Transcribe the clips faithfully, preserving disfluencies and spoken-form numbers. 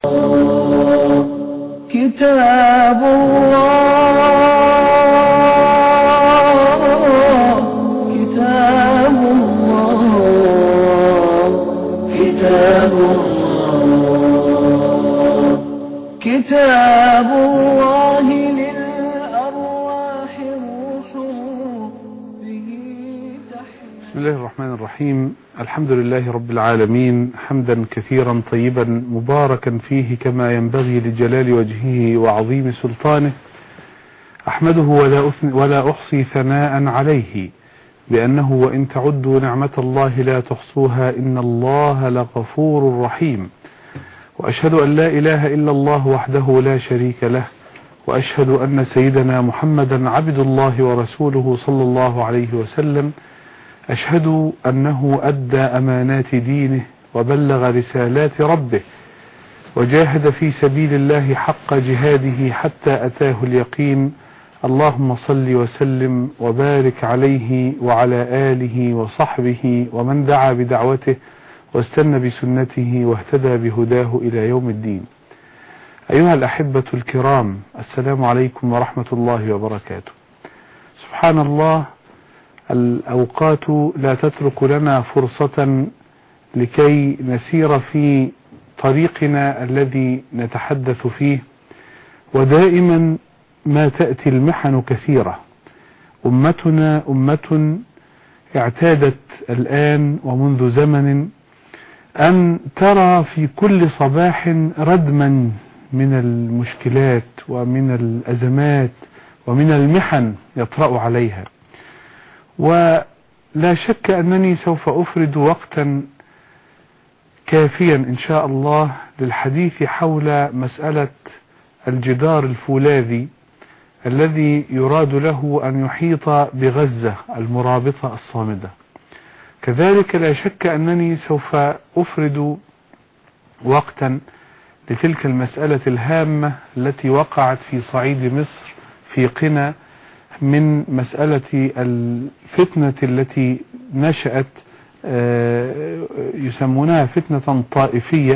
كتاب الله كتاب الله كتاب الله كتاب الله للأرواح روح به تحيا. بسم الله الرحمن الرحيم. الحمد لله رب العالمين، حمدا كثيرا طيبا مباركا فيه كما ينبغي لجلال وجهه وعظيم سلطانه. أحمده ولا, ولا أحصي ثناء عليه، بأنه وإن تعدوا نعمة الله لا تحصوها إن الله لغفور رحيم. وأشهد أن لا إله إلا الله وحده لا شريك له، وأشهد أن سيدنا محمدا عبد الله ورسوله صلى الله عليه وسلم. أشهد أنه أدى أمانات دينه وبلغ رسالات ربه، وجاهد في سبيل الله حق جهاده حتى أتاه اليقين. اللهم صل وسلم وبارك عليه وعلى آله وصحبه ومن دعا بدعوته واستنى بسنته واهتدى بهداه إلى يوم الدين. أيها الأحبة الكرام، السلام عليكم ورحمة الله وبركاته. سبحان الله، الأوقات لا تترك لنا فرصة لكي نسير في طريقنا الذي نتحدث فيه، ودائما ما تأتي المحن كثيرة. أمتنا أمة اعتادت الآن ومنذ زمن أن ترى في كل صباح ردما من المشكلات ومن الأزمات ومن المحن يطرأ عليها. ولا شك أنني سوف أفرد وقتا كافيا إن شاء الله للحديث حول مسألة الجدار الفولاذي الذي يراد له أن يحيط بغزة المرابطة الصامدة. كذلك لا شك أنني سوف أفرد وقتا لتلك المسألة الهامة التي وقعت في صعيد مصر في قنا من مسألة الفتنة التي نشأت يسمونها فتنة طائفية،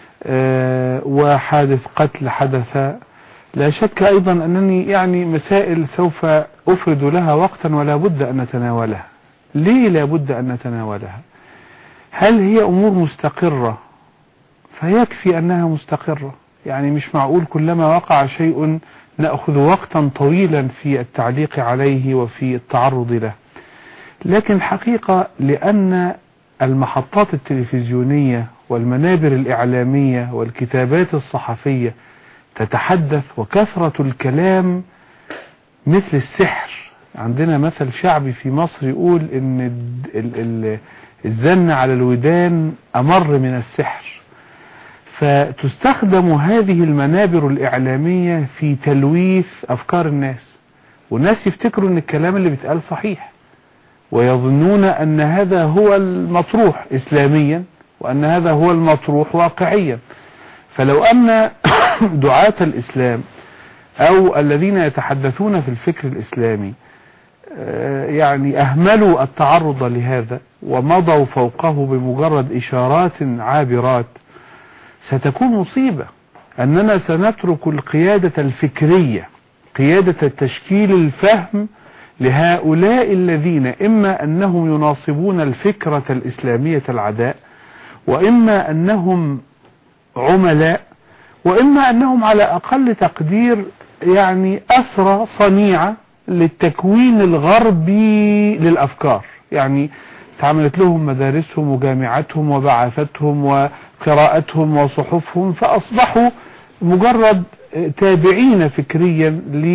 وحادث قتل حدث. لا شك أيضا أنني يعني مسائل سوف أفرد لها وقتا ولا بد أن نتناولها. ليه لا بد أن نتناولها؟ هل هي أمور مستقرة؟ فيكفي أنها مستقرة، يعني مش معقول كلما وقع شيء نأخذ وقتا طويلا في التعليق عليه وفي التعرض له. لكن حقيقة لأن المحطات التلفزيونية والمنابر الإعلامية والكتابات الصحفية تتحدث، وكثرة الكلام مثل السحر. عندنا مثل شعبي في مصر يقول إن الزن على الودان أمر من السحر. فتستخدم هذه المنابر الإعلامية في تلويث أفكار الناس، والناس يفتكروا أن الكلام اللي بيتقال صحيح، ويظنون أن هذا هو المطروح إسلاميا، وأن هذا هو المطروح واقعيا. فلو أن دعاة الإسلام أو الذين يتحدثون في الفكر الإسلامي يعني أهملوا التعرض لهذا ومضوا فوقه بمجرد إشارات عابرات، ستكون مصيبة. أننا سنترك القيادة الفكرية، قيادة تشكيل الفهم لهؤلاء الذين إما أنهم يناصبون الفكرة الإسلامية العداء، وإما أنهم عملاء، وإما أنهم على أقل تقدير يعني أسرى صنيعة للتكوين الغربي للأفكار. يعني تعملت لهم مدارسهم وجامعاتهم وبعثتهم وقراءتهم وصحفهم، فأصبحوا مجرد تابعين فكريا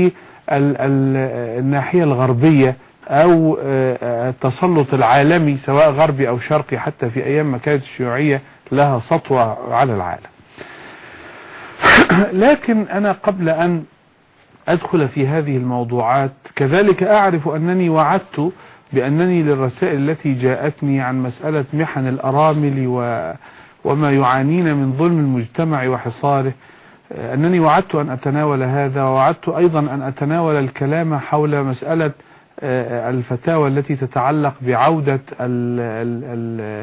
للناحية الغربية أو التسلط العالمي سواء غربي أو شرقي، حتى في أيام ما كانت الشيوعية لها سطوة على العالم. لكن أنا قبل أن أدخل في هذه الموضوعات كذلك أعرف أنني وعدت بأنني للرسائل التي جاءتني عن مسألة محن الأرامل وما يعانين من ظلم المجتمع وحصاره، أنني وعدت أن أتناول هذا، ووعدت أيضا أن أتناول الكلام حول مسألة الفتاوى التي تتعلق بعودة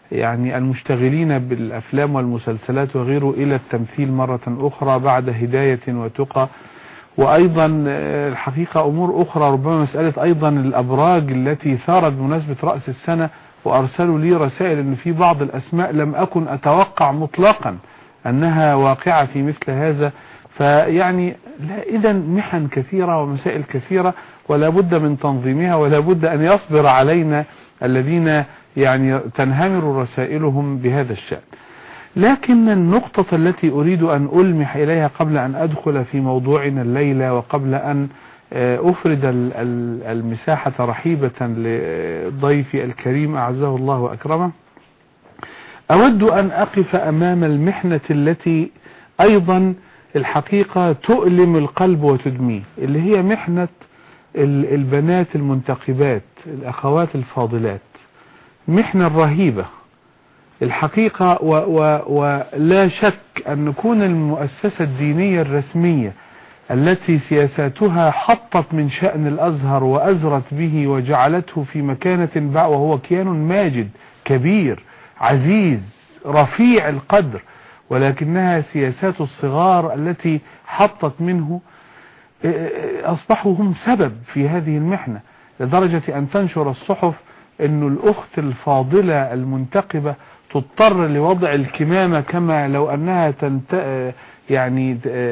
يعني المشتغلين بالأفلام والمسلسلات وغيره إلى التمثيل مرة أخرى بعد هداية وتقى. وأيضا الحقيقة أمور أخرى، ربما مسألة أيضا الأبراج التي ثارت بمناسبة رأس السنة، وأرسلوا لي رسائل أن في بعض الأسماء لم أكن أتوقع مطلقا أنها واقعة في مثل هذا. فيعني لا، إذن محن كثيرة ومسائل كثيرة، ولا بد من تنظيمها، ولا بد أن يصبر علينا الذين يعني تنهمر رسائلهم بهذا الشأن. لكن النقطة التي أريد أن ألمح إليها قبل أن أدخل في موضوعنا الليلة، وقبل أن أفرد المساحة رحيبة لضيفي الكريم أعزه الله وأكرمه، أود أن أقف أمام المحنة التي أيضا الحقيقة تؤلم القلب وتدميه، اللي هي محنة البنات المنتقبات، الأخوات الفاضلات. محنة رهيبة الحقيقة، ولا شك أن نكون المؤسسة الدينية الرسمية التي سياساتها حطت من شأن الأزهر وأزرت به وجعلته في مكانة بقى، وهو كيان ماجد كبير عزيز رفيع القدر، ولكنها سياسات الصغار التي حطت منه أصبحوا هم سبب في هذه المحنة، لدرجة أن تنشر الصحف أن الأخت الفاضلة المنتقبة تضطر لوضع الكمامة كما لو أنها تنت... يعني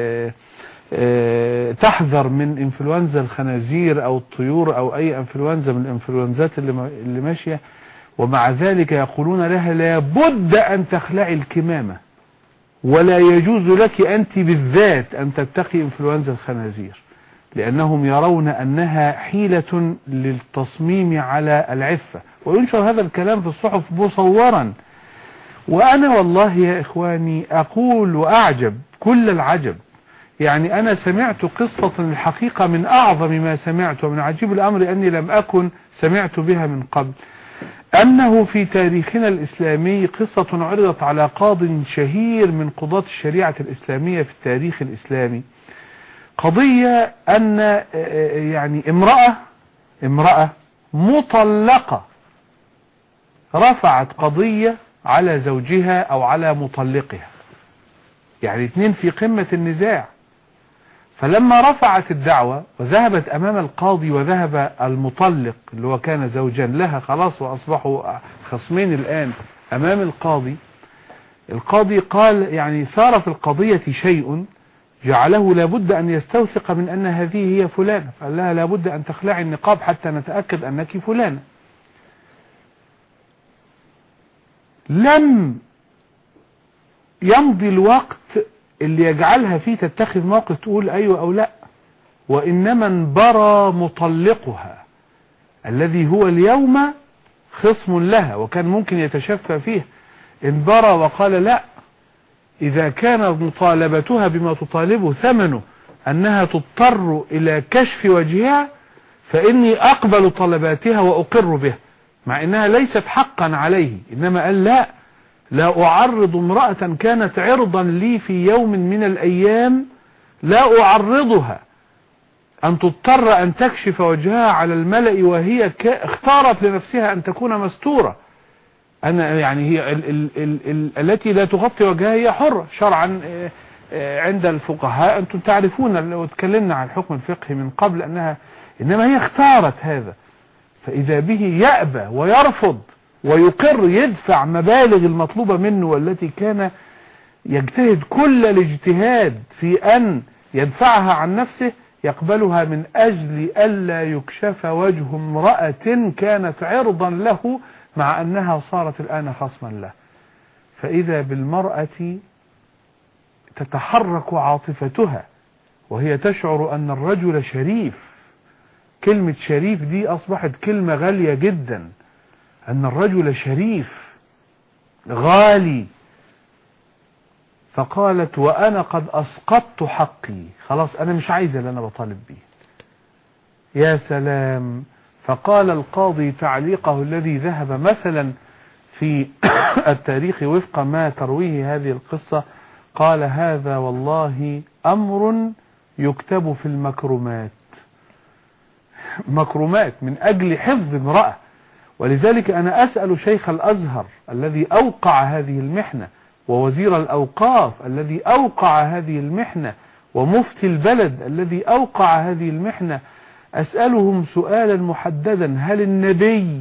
تحذر من انفلونزا الخنازير أو الطيور أو أي انفلونزا من الانفلونزات اللي ماشية، ومع ذلك يقولون لها لابد أن تخلعي الكمامة، ولا يجوز لك أنت بالذات أن تتقي انفلونزا الخنازير، لأنهم يرون أنها حيلة للتصميم على العفة. وينشر هذا الكلام في الصحف مصورا، وأنا والله يا إخواني أقول وأعجب كل العجب. يعني أنا سمعت قصة الحقيقة من أعظم ما سمعت، ومن عجيب الأمر أني لم أكن سمعت بها من قبل، أنه في تاريخنا الإسلامي قصة عرضت على قاض شهير من قضاة الشريعة الإسلامية في التاريخ الإسلامي. قضية أن يعني امرأة امرأة مطلقة رفعت قضية على زوجها أو على مطلقها، يعني اثنين في قمة النزاع. فلما رفعت الدعوة وذهبت أمام القاضي، وذهب المطلق اللي هو كان زوجا لها خلاص وأصبحوا خصمين الآن أمام القاضي، القاضي قال يعني ثار في القضية شيء جعله لابد أن يستوثق من أن هذه هي فلانة، فقال لها لابد أن تخلعي النقاب حتى نتأكد أنك فلانة. لم يمضي الوقت اللي يجعلها فيه تتخذ موقف تقول أيوة أو لا، وإنما انبرى مطلقها الذي هو اليوم خصم لها وكان ممكن يتشفى فيه، انبرى وقال لا، إذا كانت مطالبتها بما تطالبه ثمنه أنها تضطر إلى كشف وجهها، فإني أقبل طلباتها وأقر به، مع إنها ليست حقا عليه. إنما قال لا، لا أعرض امرأة كانت عرضا لي في يوم من الأيام، لا أعرضها أن تضطر أن تكشف وجهها على الملأ وهي اختارت لنفسها أن تكون مستورة. أنا يعني هي ال ال ال ال التي لا تغطي وجهها هي حرة شرعا عند الفقهاء، أنتم تعرفون لو تكلمنا عن الحكم الفقهي من قبل أنها، إنما هي اختارت هذا، فإذا به يأبى ويرفض ويقر يدفع مبالغ المطلوبة منه، والتي كان يجتهد كل الاجتهاد في أن يدفعها عن نفسه، يقبلها من أجل ألا يكشف وجه امرأة كانت عرضا له، مع أنها صارت الآن خصما له. فإذا بالمرأة تتحرك عاطفتها وهي تشعر أن الرجل شريف. كلمة شريف دي أصبحت كلمة غالية جدا، أن الرجل شريف غالي. فقالت وأنا قد أسقطت حقي، خلاص أنا مش عايزة اللي أنا بطالب بيه. يا سلام. فقال القاضي تعليقه الذي ذهب مثلا في التاريخ وفق ما ترويه هذه القصة، قال هذا والله أمر يكتب في المكرمات. مكرمات من أجل حفظ امرأة، ولذلك أنا أسأل شيخ الأزهر الذي أوقع هذه المحنة، ووزير الأوقاف الذي أوقع هذه المحنة، ومفتي البلد الذي أوقع هذه المحنة، أسألهم سؤالا محددا: هل النبي،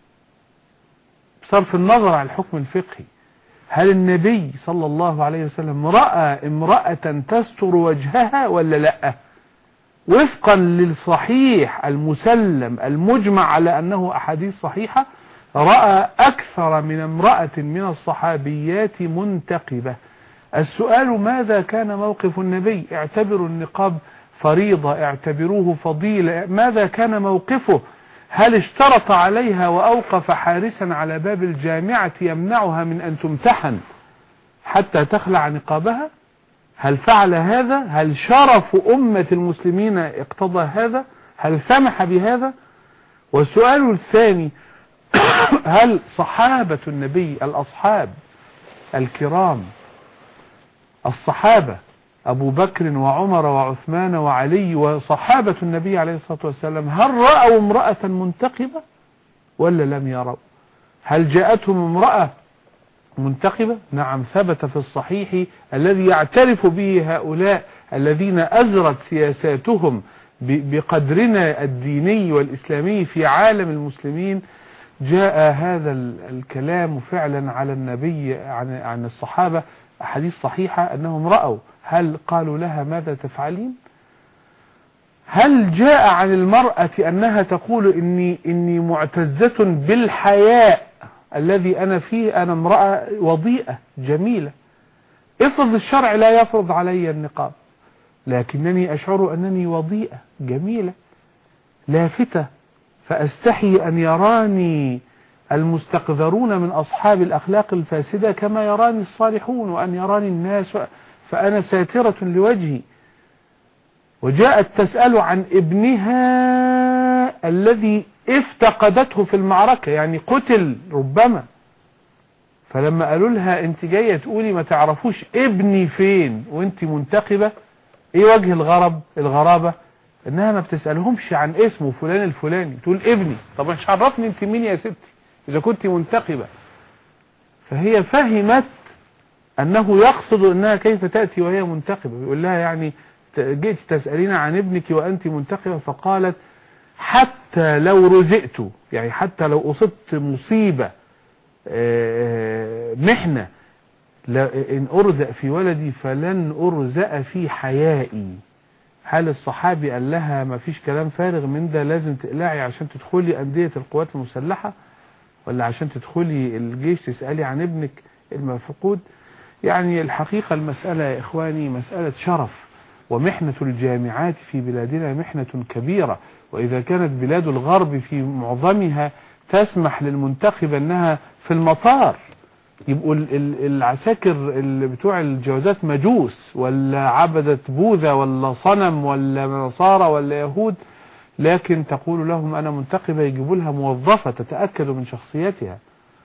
بصرف النظر عن الحكم الفقهي، هل النبي صلى الله عليه وسلم رأى امرأة تستر وجهها ولا لا؟ وفقا للصحيح المسلم المجمع على أنه أحاديث صحيحة، رأى أكثر من امرأة من الصحابيات منتقبة. السؤال: ماذا كان موقف النبي؟ اعتبروا النقاب فريضة، اعتبروه فضيلة، ماذا كان موقفه؟ هل اشترط عليها وأوقف حارسا على باب الجامعة يمنعها من أن تمتحن حتى تخلع نقابها؟ هل فعل هذا؟ هل شرف أمة المسلمين اقتضى هذا؟ هل سمح بهذا؟ والسؤال الثاني: هل صحابة النبي، الأصحاب الكرام، الصحابة أبو بكر وعمر وعثمان وعلي وصحابة النبي عليه الصلاة والسلام، هل رأوا امرأة منتقبة ولا لم يروا؟ هل جاءتهم امرأة منتقبة؟ نعم، ثبت في الصحيح الذي يعترف به هؤلاء الذين أزرت سياساتهم بقدرنا الديني والإسلامي في عالم المسلمين، جاء هذا الكلام فعلا على النبي عن عن الصحابة، أحاديث صحيحة أنهم رأوا. هل قالوا لها ماذا تفعلين؟ هل جاء عن المرأة أنها تقول إني إني معتزة بالحياء الذي أنا فيه، أنا امرأة وضيئة جميلة، افرض الشرع لا يفرض علي النقاب، لكنني أشعر أنني وضيئة جميلة لافتة، فأستحي أن يراني المستقذرون من أصحاب الأخلاق الفاسدة كما يراني الصالحون، وأن يراني الناس، فأنا ساترة لوجهي. وجاءت تسأل عن ابنها الذي افتقدته في المعركة، يعني قتل ربما، فلما قالوا لها انت جاية تقولي ما تعرفوش ابني فين وانت منتقبة، ايه وجه الغرب الغرابة؟ انها ما بتسألهمش عن اسمه فلان الفلاني، تقول ابني. طب مش عرفني انت مين يا ستي اذا كنت منتقبة؟ فهي فهمت انه يقصد انها كيف تأتي وهي منتقبة، بيقول لها يعني جئت تسألين عن ابنك وانت منتقبة؟ فقالت: حتى لو رزقت، يعني حتى لو أصبت مصيبة محنة إن أرزق في ولدي فلن أرزق في حيائي. هل الصحابي قال لها ما فيش كلام فارغ من ده، لازم تقلعي عشان تدخلي أندية القوات المسلحة، ولا عشان تدخلي الجيش تسألي عن ابنك المفقود؟ يعني الحقيقة المسألة يا إخواني مسألة شرف، ومحنة الجامعات في بلادنا محنة كبيرة. وإذا كانت بلاد الغرب في معظمها تسمح للمنتخب أنها في المطار يبقوا العساكر اللي بتوع الجوازات مجوس ولا عبدة بوذا ولا صنم ولا نصارى ولا يهود، لكن تقول لهم أنا منتخبة، يجيبوا لها موظفة تتأكد من شخصيتها.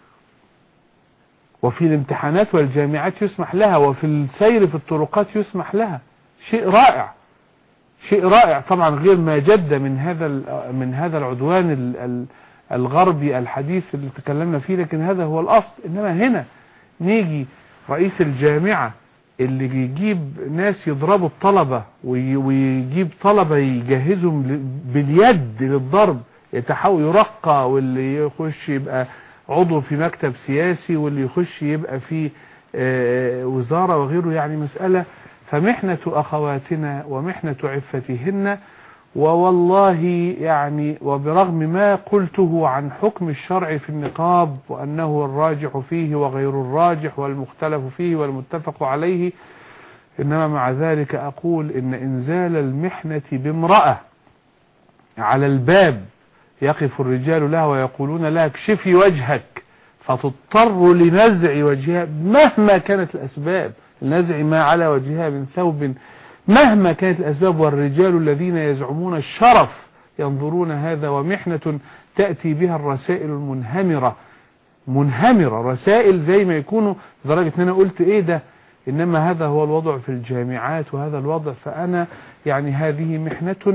وفي الامتحانات والجامعات يسمح لها، وفي السير في الطرقات يسمح لها. شيء رائع، شيء رائع طبعا، غير ما جد من هذا من هذا العدوان الغربي الحديث اللي تكلمنا فيه، لكن هذا هو الأصل. إنما هنا نيجي رئيس الجامعة اللي يجيب ناس يضربوا الطلبة ويجيب طلبة يجهزهم باليد للضرب، يتحاول يرقى، واللي يخش يبقى عضو في مكتب سياسي، واللي يخش يبقى في وزارة وغيره. يعني مسألة، فمحنة أخواتنا ومحنة عفتهن، ووالله يعني وبرغم ما قلته عن حكم الشرع في النقاب وأنه الراجح فيه وغير الراجح والمختلف فيه والمتفق عليه، إنما مع ذلك أقول إن إنزال المحنة بامرأة على الباب يقف الرجال لها ويقولون لها اكشفي وجهك، فتضطر لنزع وجهها مهما كانت الأسباب، نزع ما على وجهها من ثوب مهما كانت الأسباب، والرجال الذين يزعمون الشرف ينظرون هذا، ومحنة تأتي بها الرسائل المنهمرة منهمرة، رسائل زي ما يكونوا، لدرجة ان انا قلت ايه ده، انما هذا هو الوضع في الجامعات وهذا الوضع. فانا يعني هذه محنة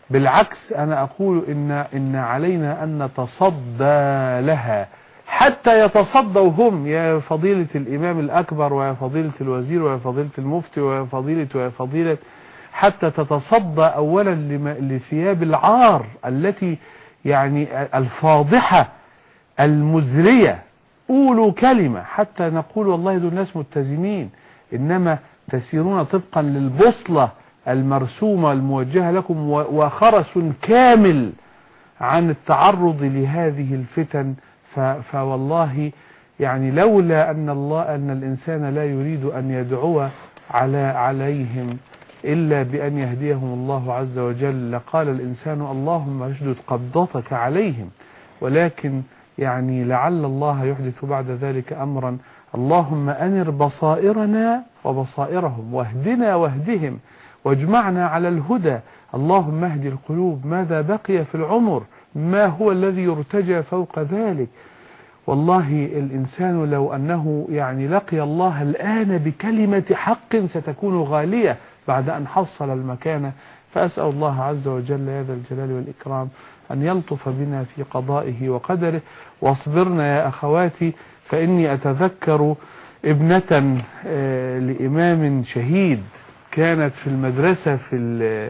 بالعكس أنا أقول إن, إن علينا أن نتصدى لها حتى يتصدوا هم، يا فضيلة الإمام الأكبر ويا فضيلة الوزير ويا فضيلة المفتي ويا فضيلة ويا فضيلة، حتى تتصدى أولا لثياب العار التي يعني الفاضحة المزرية. قولوا كلمة حتى نقول والله دول ناس متزنين، إنما تسيرون طبقا للبوصلة المرسومة الموجهة لكم وخرس كامل عن التعرض لهذه الفتن. فوالله يعني لولا أن الله أن الإنسان لا يريد أن يدعو على عليهم إلا بأن يهديهم الله عز وجل لقال الإنسان اللهم اشدد قبضتك عليهم، ولكن يعني لعل الله يحدث بعد ذلك أمرا. اللهم أنر بصائرنا وبصائرهم واهدنا واهدهم واجمعنا على الهدى. اللهم اهد القلوب، ماذا بقي في العمر؟ ما هو الذي يرتجى فوق ذلك؟ والله الإنسان لو أنه يعني لقي الله الآن بكلمة حق ستكون غالية بعد أن حصل المكانة. فأسأل الله عز وجل يا ذا الجلال والإكرام أن يلطف بنا في قضائه وقدره. واصبرنا يا أخواتي، فإني أتذكر ابنة لإمام شهيد كانت في المدرسة في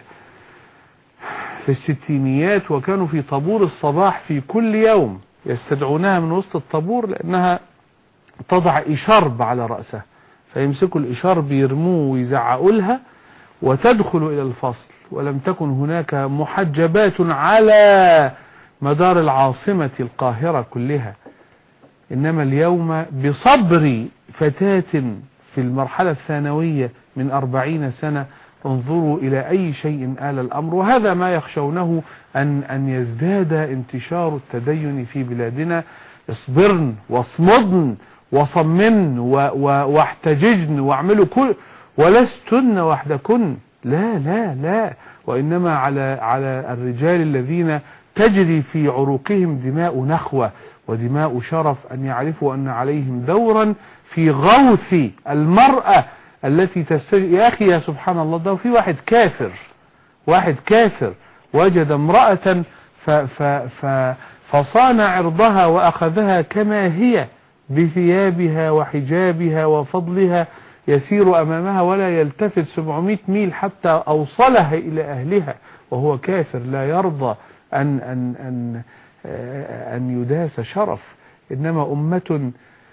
في الستينيات، وكانوا في طابور الصباح في كل يوم يستدعونها من وسط الطابور لأنها تضع إشارب على رأسها، فيمسكوا الإشارب يرموه ويزعقوا لها وتدخل إلى الفصل. ولم تكن هناك محجبات على مدار العاصمة القاهرة كلها، إنما اليوم بصبر فتاة في المرحلة الثانوية من أربعين سنة انظروا إلى أي شيء آل الأمر. وهذا ما يخشونه أن, أن يزداد انتشار التدين في بلادنا. اصبرن واصمدن وصممن واحتججن واعملوا كل ولستن وحدكن، لا لا لا، وإنما على على الرجال الذين تجري في عروقهم دماء نخوة ودماء شرف أن يعرفوا أن عليهم دورا في غوث المرأة التي تستجد. يا أخي يا سبحان الله، ده في واحد كافر واحد كافر وجد امرأة ف ف ف فصان عرضها وأخذها كما هي بثيابها وحجابها وفضلها، يسير أمامها ولا يلتفت سبعمائة ميل حتى أوصلها إلى أهلها، وهو كافر لا يرضى أن, أن, أن, أن يداس شرف. إنما أمة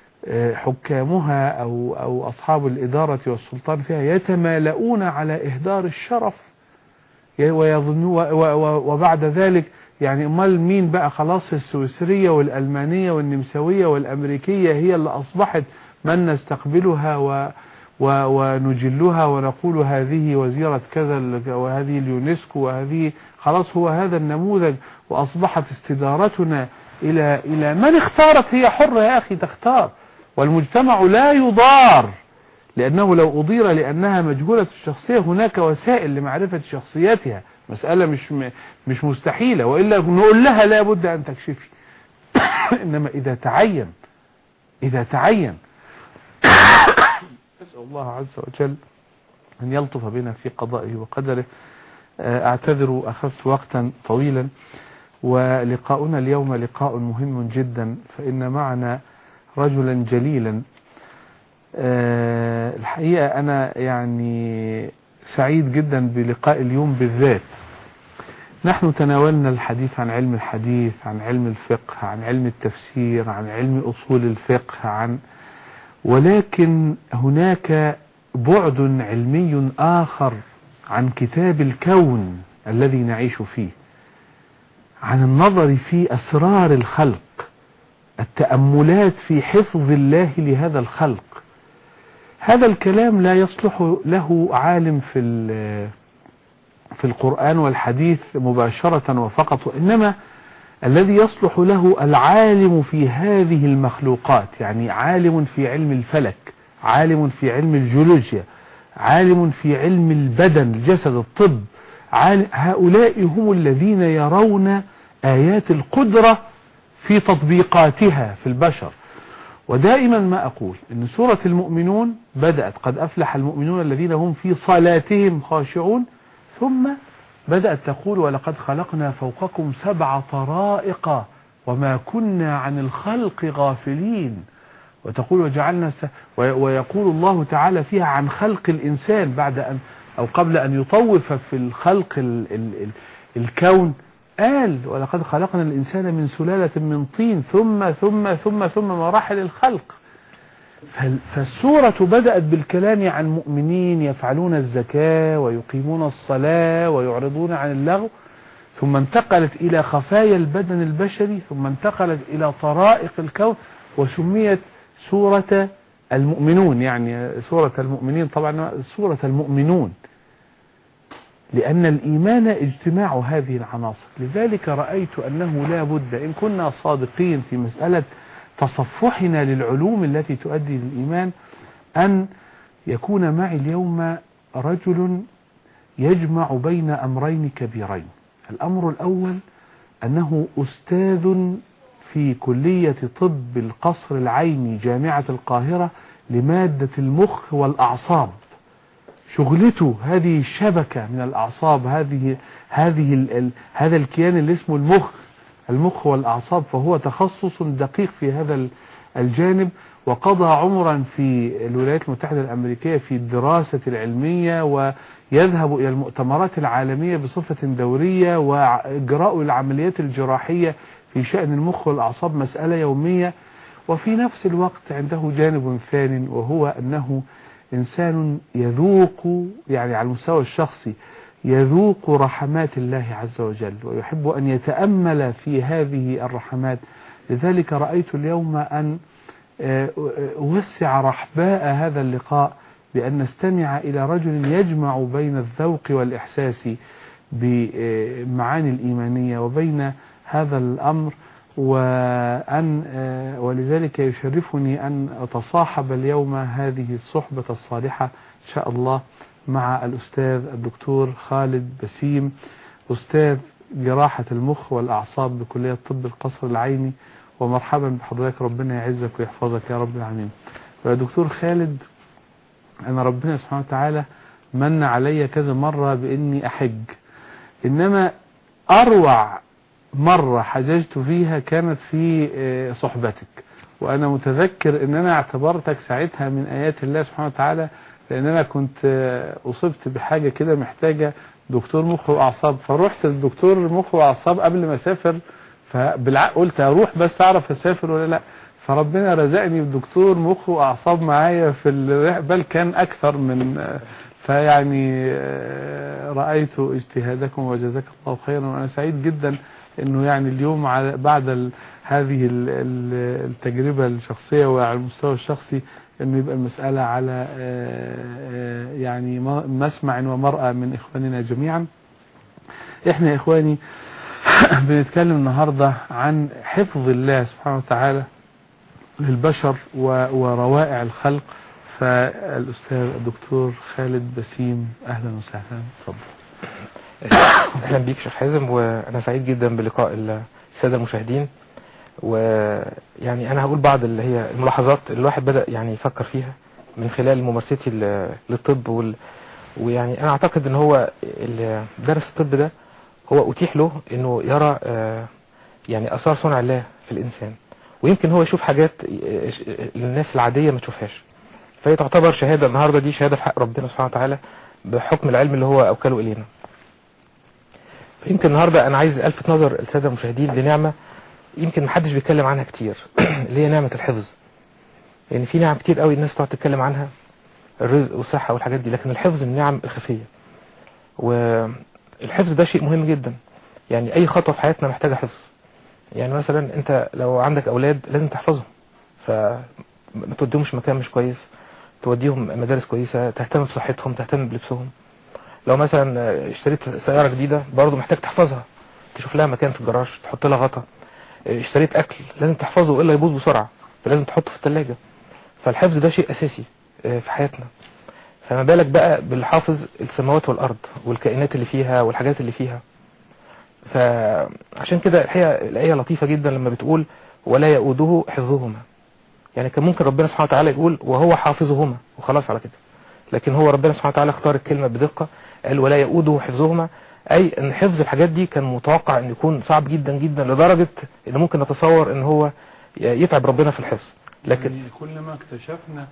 حكامها أو, أو أصحاب الإدارة والسلطان فيها يتمالؤون على إهدار الشرف ويظنوا، وبعد ذلك يعني امال مين بقى؟ خلاص السويسرية والألمانية والنمساوية والأمريكية هي اللي أصبحت من نستقبلها و و ونجلها ونقول هذه وزيرة كذا وهذه اليونسكو وهذه، خلاص هو هذا النموذج. وأصبحت استدارتنا إلى إلى من اختارت، هي حرة يا أخي تختار، والمجتمع لا يضار لأنه لو أضير لأنها مجهولة الشخصية هناك وسائل لمعرفة شخصياتها، مسألة مش مش مستحيلة، وإلا نقول لها لا بد أن تكشفي. إنما إذا تعين إذا تعين أسأل الله عز وجل أن يلطف بنا في قضائه وقدره. أعتذر أخذت وقتا طويلا، ولقاؤنا اليوم لقاء مهم جدا، فإن معنا رجلا جليلا. الحقيقة أنا يعني سعيد جدا بلقاء اليوم بالذات. نحن تناولنا الحديث عن علم الحديث، عن علم الفقه، عن علم التفسير، عن علم أصول الفقه، عن ولكن هناك بعد علمي آخر عن كتاب الكون الذي نعيش فيه، عن النظر في أسرار الخلق، التأملات في حفظ الله لهذا الخلق. هذا الكلام لا يصلح له عالم في في القرآن والحديث مباشرة وفقط، وإنما الذي يصلح له العالم في هذه المخلوقات، يعني عالم في علم الفلك، عالم في علم الجيولوجيا، عالم في علم البدن الجسد الطب. هؤلاء هم الذين يرون آيات القدرة في تطبيقاتها في البشر. ودائما ما أقول إن سورة المؤمنون بدأت قد أفلح المؤمنون الذين هم في صلاتهم خاشعون، ثم بدأت تقول ولقد خلقنا فوقكم سبع طرائق وما كنا عن الخلق غافلين، وتقول وجعلنا س... ويقول الله تعالى فيها عن خلق الإنسان بعد أن أو قبل أن يطوف في الخلق ال... ال... ال... الكون، قال ولقد خلقنا الإنسان من سلالة من طين ثم ثم ثم ثم مراحل الخلق. فالسورة بدأت بالكلام عن مؤمنين يفعلون الزكاة ويقيمون الصلاة ويعرضون عن اللغو، ثم انتقلت إلى خفايا البدن البشري، ثم انتقلت إلى طرائق الكون، وسميت سورة المؤمنون، يعني سورة المؤمنين طبعا سورة المؤمنون، لأن الإيمان اجتماع هذه العناصر. لذلك رأيت أنه لا بد إن كنا صادقين في مسألة تصفحنا للعلوم التي تؤدي للإيمان أن يكون معي اليوم رجل يجمع بين أمرين كبيرين. الأمر الأول أنه أستاذ في كلية طب القصر العيني جامعة القاهرة لمادة المخ والأعصاب، شغلته هذه الشبكة من الأعصاب، هذه هذه ال ال هذا الكيان اللي اسمه المخ المخ والأعصاب، فهو تخصص دقيق في هذا الجانب، وقضى عمرا في الولايات المتحدة الأمريكية في الدراسة العلمية، ويذهب إلى المؤتمرات العالمية بصفة دورية، وإجراء العمليات الجراحية في شأن المخ والأعصاب مسألة يومية. وفي نفس الوقت عنده جانب ثاني، وهو أنه إنسان يذوق، يعني على المستوى الشخصي يذوق رحمات الله عز وجل، ويحب أن يتأمل في هذه الرحمات. لذلك رأيت اليوم أن أوسع رحباء هذا اللقاء بأن نستمع إلى رجل يجمع بين الذوق والإحساس بمعاني الإيمانية وبين هذا الأمر، وأن ولذلك يشرفني أن أتصاحب اليوم هذه الصحبة الصالحة إن شاء الله مع الأستاذ الدكتور خالد بسيم، أستاذ جراحة المخ والأعصاب بكلية طب القصر العيني. ومرحبا بحضرتك، ربنا يعزك ويحفظك يا رب العالمين. يا دكتور خالد، أنا ربنا سبحانه وتعالى من علي كذا مرة بإني أحج، إنما أروع مرة حججت فيها كانت في صحبتك، وأنا متذكر إن أنا اعتبرتك ساعتها من آيات الله سبحانه وتعالى، لأن أنا كنت أصبت بحاجة كده محتاجة دكتور مخ وأعصاب، فروحت للدكتور مخ وأعصاب قبل ما أسافر، فبالعقل قلت أروح بس أعرف أسافر ولا لا، فربنا رزقني بدكتور مخ وأعصاب معايا في الرحلة، بل كان أكثر من، فيعني رأيت اجتهادكم وجزاك الله خيرا. وأنا سعيد جدا إنه يعني اليوم على بعد ال هذه ال التجربة الشخصية وعلى المستوى الشخصي إنه يبقى المسألة على يعني مسمع ومرأة من إخواننا جميعا. إحنا يا إخواني بنتكلم النهاردة عن حفظ الله سبحانه وتعالى للبشر وروائع الخلق. فالأستاذ الدكتور خالد بسيم، أهلا وسهلا، تفضل. أهلا بيك شيخ حازم، وأنا سعيد جدا بلقاء السادة المشاهدين. ويعني أنا هقول بعض اللي هي الملاحظات اللي الواحد بدأ يعني يفكر فيها من خلال ممارستي للطب وال... ويعني أنا أعتقد أن هو اللي درس الطب ده هو أتيح له أنه يرى يعني أثار صنع الله في الإنسان، ويمكن هو يشوف حاجات الناس العادية ما تشوفهاش، فهي تعتبر شهادة النهاردة، دي شهادة في حق ربنا سبحانه وتعالى بحكم العلم اللي هو أوكله إلينا. فيمكن النهاردة أنا عايز ألفت نظر السادة المشاهدين لنعمة يمكن محدش بيتكلم عنها كتير اللي هي نعمة الحفظ. يعني في نعم كتير قوي الناس تقعد تتكلم عنها، الرزق والصحة والحاجات دي، لكن الحفظ من النعم الخفية، والحفظ ده شيء مهم جدا. يعني أي خطوة في حياتنا محتاجة حفظ. يعني مثلا أنت لو عندك أولاد لازم تحفظهم، فما توديهمش مكان مش كويس، توديهم مدارس كويسة، تهتم بصحتهم، تهتم بلبسهم. لو مثلا اشتريت سيارة جديدة برضو محتاج تحفظها، تشوف لها مكان في الجراج، تحط لها غطا. اشتريت أكل لازم تحفظه وإلا يبوظ بسرعة، فلازم تحطه في الثلاجة. فالحفظ ده شيء أساسي في حياتنا، فما بالك بقى بالحافظ السماوات والأرض والكائنات اللي فيها والحاجات اللي فيها. فعشان كده الحقيقة الآية لطيفة جدا لما بتقول ولا يؤوده حفظهما. يعني كان ممكن ربنا سبحانه وتعالى يقول وهو حافظهما وخلاص على كده، لكن هو ربنا سبحانه وتعالى اختار الكلمة بدقة، قال ولا يؤوده حفظهما، اي ان حفظ الحاجات دي كان متوقع ان يكون صعب جدا جدا لدرجة ان ممكن نتصور ان هو يتعب ربنا في الحفظ. لكن يعني كل ما اكتشفنا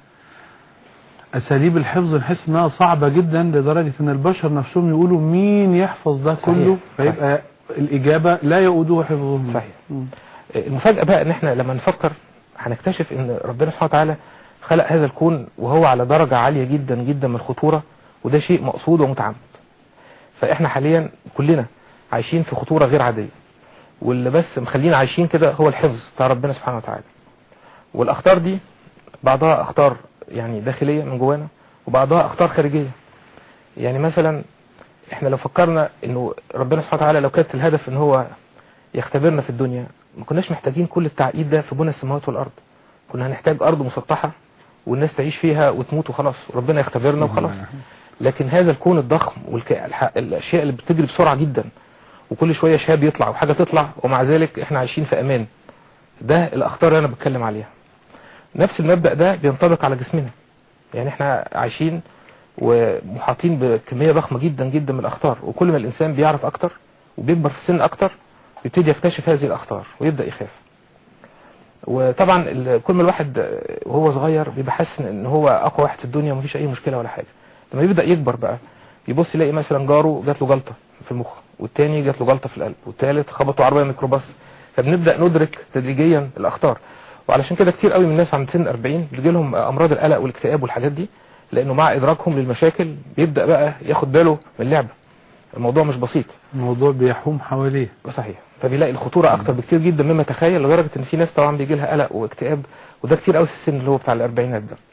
اساليب الحفظ نحس انها صعبة جدا لدرجة ان البشر نفسهم يقولوا مين يحفظ ده كله، فيبقى صحيح. الاجابة لا يؤوده حفظه. صحيح. م. المفاجأة بقى ان احنا لما نفكر هنكتشف ان ربنا سبحانه وتعالى خلق هذا الكون وهو على درجة عالية جدا جدا من الخطورة، وده شيء مقصود ومتعمد. فاحنا حاليا كلنا عايشين في خطورة غير عادية، واللي بس مخلينا عايشين كده هو الحفظ بتاع ربنا سبحانه وتعالى. والاخطار دي بعضها اخطار يعني داخلية من جوانا، وبعضها اخطار خارجية. يعني مثلا احنا لو فكرنا انه ربنا سبحانه وتعالى لو كانت الهدف ان هو يختبرنا في الدنيا، ما كناش محتاجين كل التعقيد ده في بنى السماوات والارض. كنا هنحتاج ارض مسطحة والناس تعيش فيها وتموت وخلاص، وربنا يختبرنا وخلاص. لكن هذا الكون الضخم والاشياء اللي بتجري بسرعة جدا، وكل شوية شهاب يطلع وحاجة تطلع، ومع ذلك احنا عايشين في امان. ده الاخطار اللي انا بتكلم عليها. نفس المبدأ ده بينطبق على جسمنا. يعني احنا عايشين ومحاطين بكمية ضخمة جدا جدا من الاخطار، وكل ما الانسان بيعرف اكتر وبيكبر في السن اكتر بيبتدي يكتشف هذه الاخطار ويبدأ يخاف. وطبعا كل ما الواحد وهو صغير بيبقى حاسس ان هو اقوى واحد في الدنيا ومفيش اي مشكلة ولا حاجة. لما يبدأ يكبر بقى يبص يلاقي مثلا جاره جات له جلطة في المخ، والتاني جات له جلطة في القلب، والتالت خبطوا عربية ميكروباص. فبنبدأ ندرك تدريجيا الاخطار. وعلشان كده كتير قوي من الناس عند سن أربعين بيجي لهم امراض القلق والاكتئاب والحاجات دي، لانه مع ادراكهم للمشاكل بيبدأ بقى ياخد باله من اللعبة. الموضوع مش بسيط، الموضوع بيحوم حواليه. صحيح. فبيلاقي الخطورة اكتر بكتير جدا مما تخيل، لدرجة ان في ناس طبعا بيجي لها قلق واكتئاب، وده كتير قوي في السن اللي هو بتاع الاربعينات ده.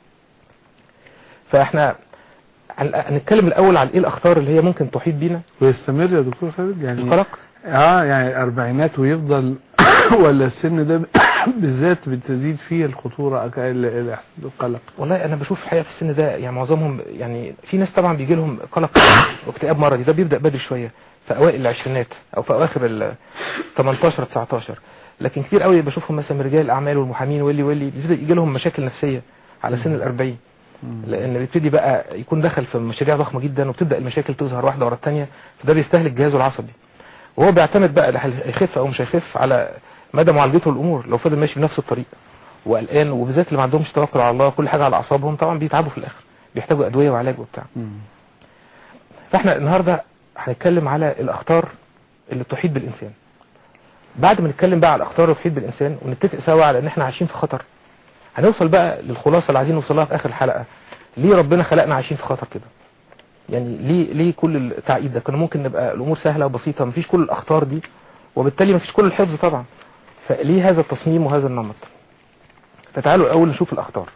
فاحنا هنتكلم الاول على ايه الاخطار اللي هي ممكن تحيط بينا ويستمر يا دكتور خالد يعني القلق. اه يعني الاربعينات ويفضل ولا السن ده بالذات بتزيد فيه الخطورة القلق؟ والله انا بشوف الحقيقة في السن ده يعني معظمهم، يعني في ناس طبعا بيجي لهم قلق واكتئاب مرضي، ده بيبدأ بدري شوية في اوائل العشرينات او في اواخر ال تمنتاشر تسعتاشر. لكن كتير قوي بشوفهم مثلا من رجال الاعمال والمحامين واللي واللي بيبدأ يجي لهم مشاكل نفسية على سن الاربعين، لان بيبتدي بقى يكون دخل في مشاريع ضخمة جدا، وبتبدأ المشاكل تظهر واحدة ورا الثانيه، فده بيستهلك جهازه العصبي. وهو بيعتمد بقى هيخف او مش هيخف على مدى معالجته الامور. لو فضل ماشي بنفس الطريق وقلقان، وبالذات اللي ما عندهمش توكل على الله كل حاجة على اعصابهم، طبعا بيتعبوا في الاخر، بيحتاجوا ادوية وعلاج وبتاع. فاحنا النهاردة هنتكلم على الاخطار اللي تحيط بالانسان. بعد ما نتكلم بقى على الاخطار اللي تحيط بالانسان ونتفق سوا على ان احنا عايشين في خطر، هنوصل بقى للخلاصة اللي عايزين نوصلها في اخر الحلقة. ليه ربنا خلقنا عايشين في خطر كده؟ يعني ليه ليه كل التعقيد ده؟ كان ممكن نبقى الامور سهلة وبسيطة، مفيش كل الاخطار دي، وبالتالي مفيش كل الحفظ طبعا. فليه هذا التصميم وهذا النمط؟ فتعالوا الاول نشوف الاخطار.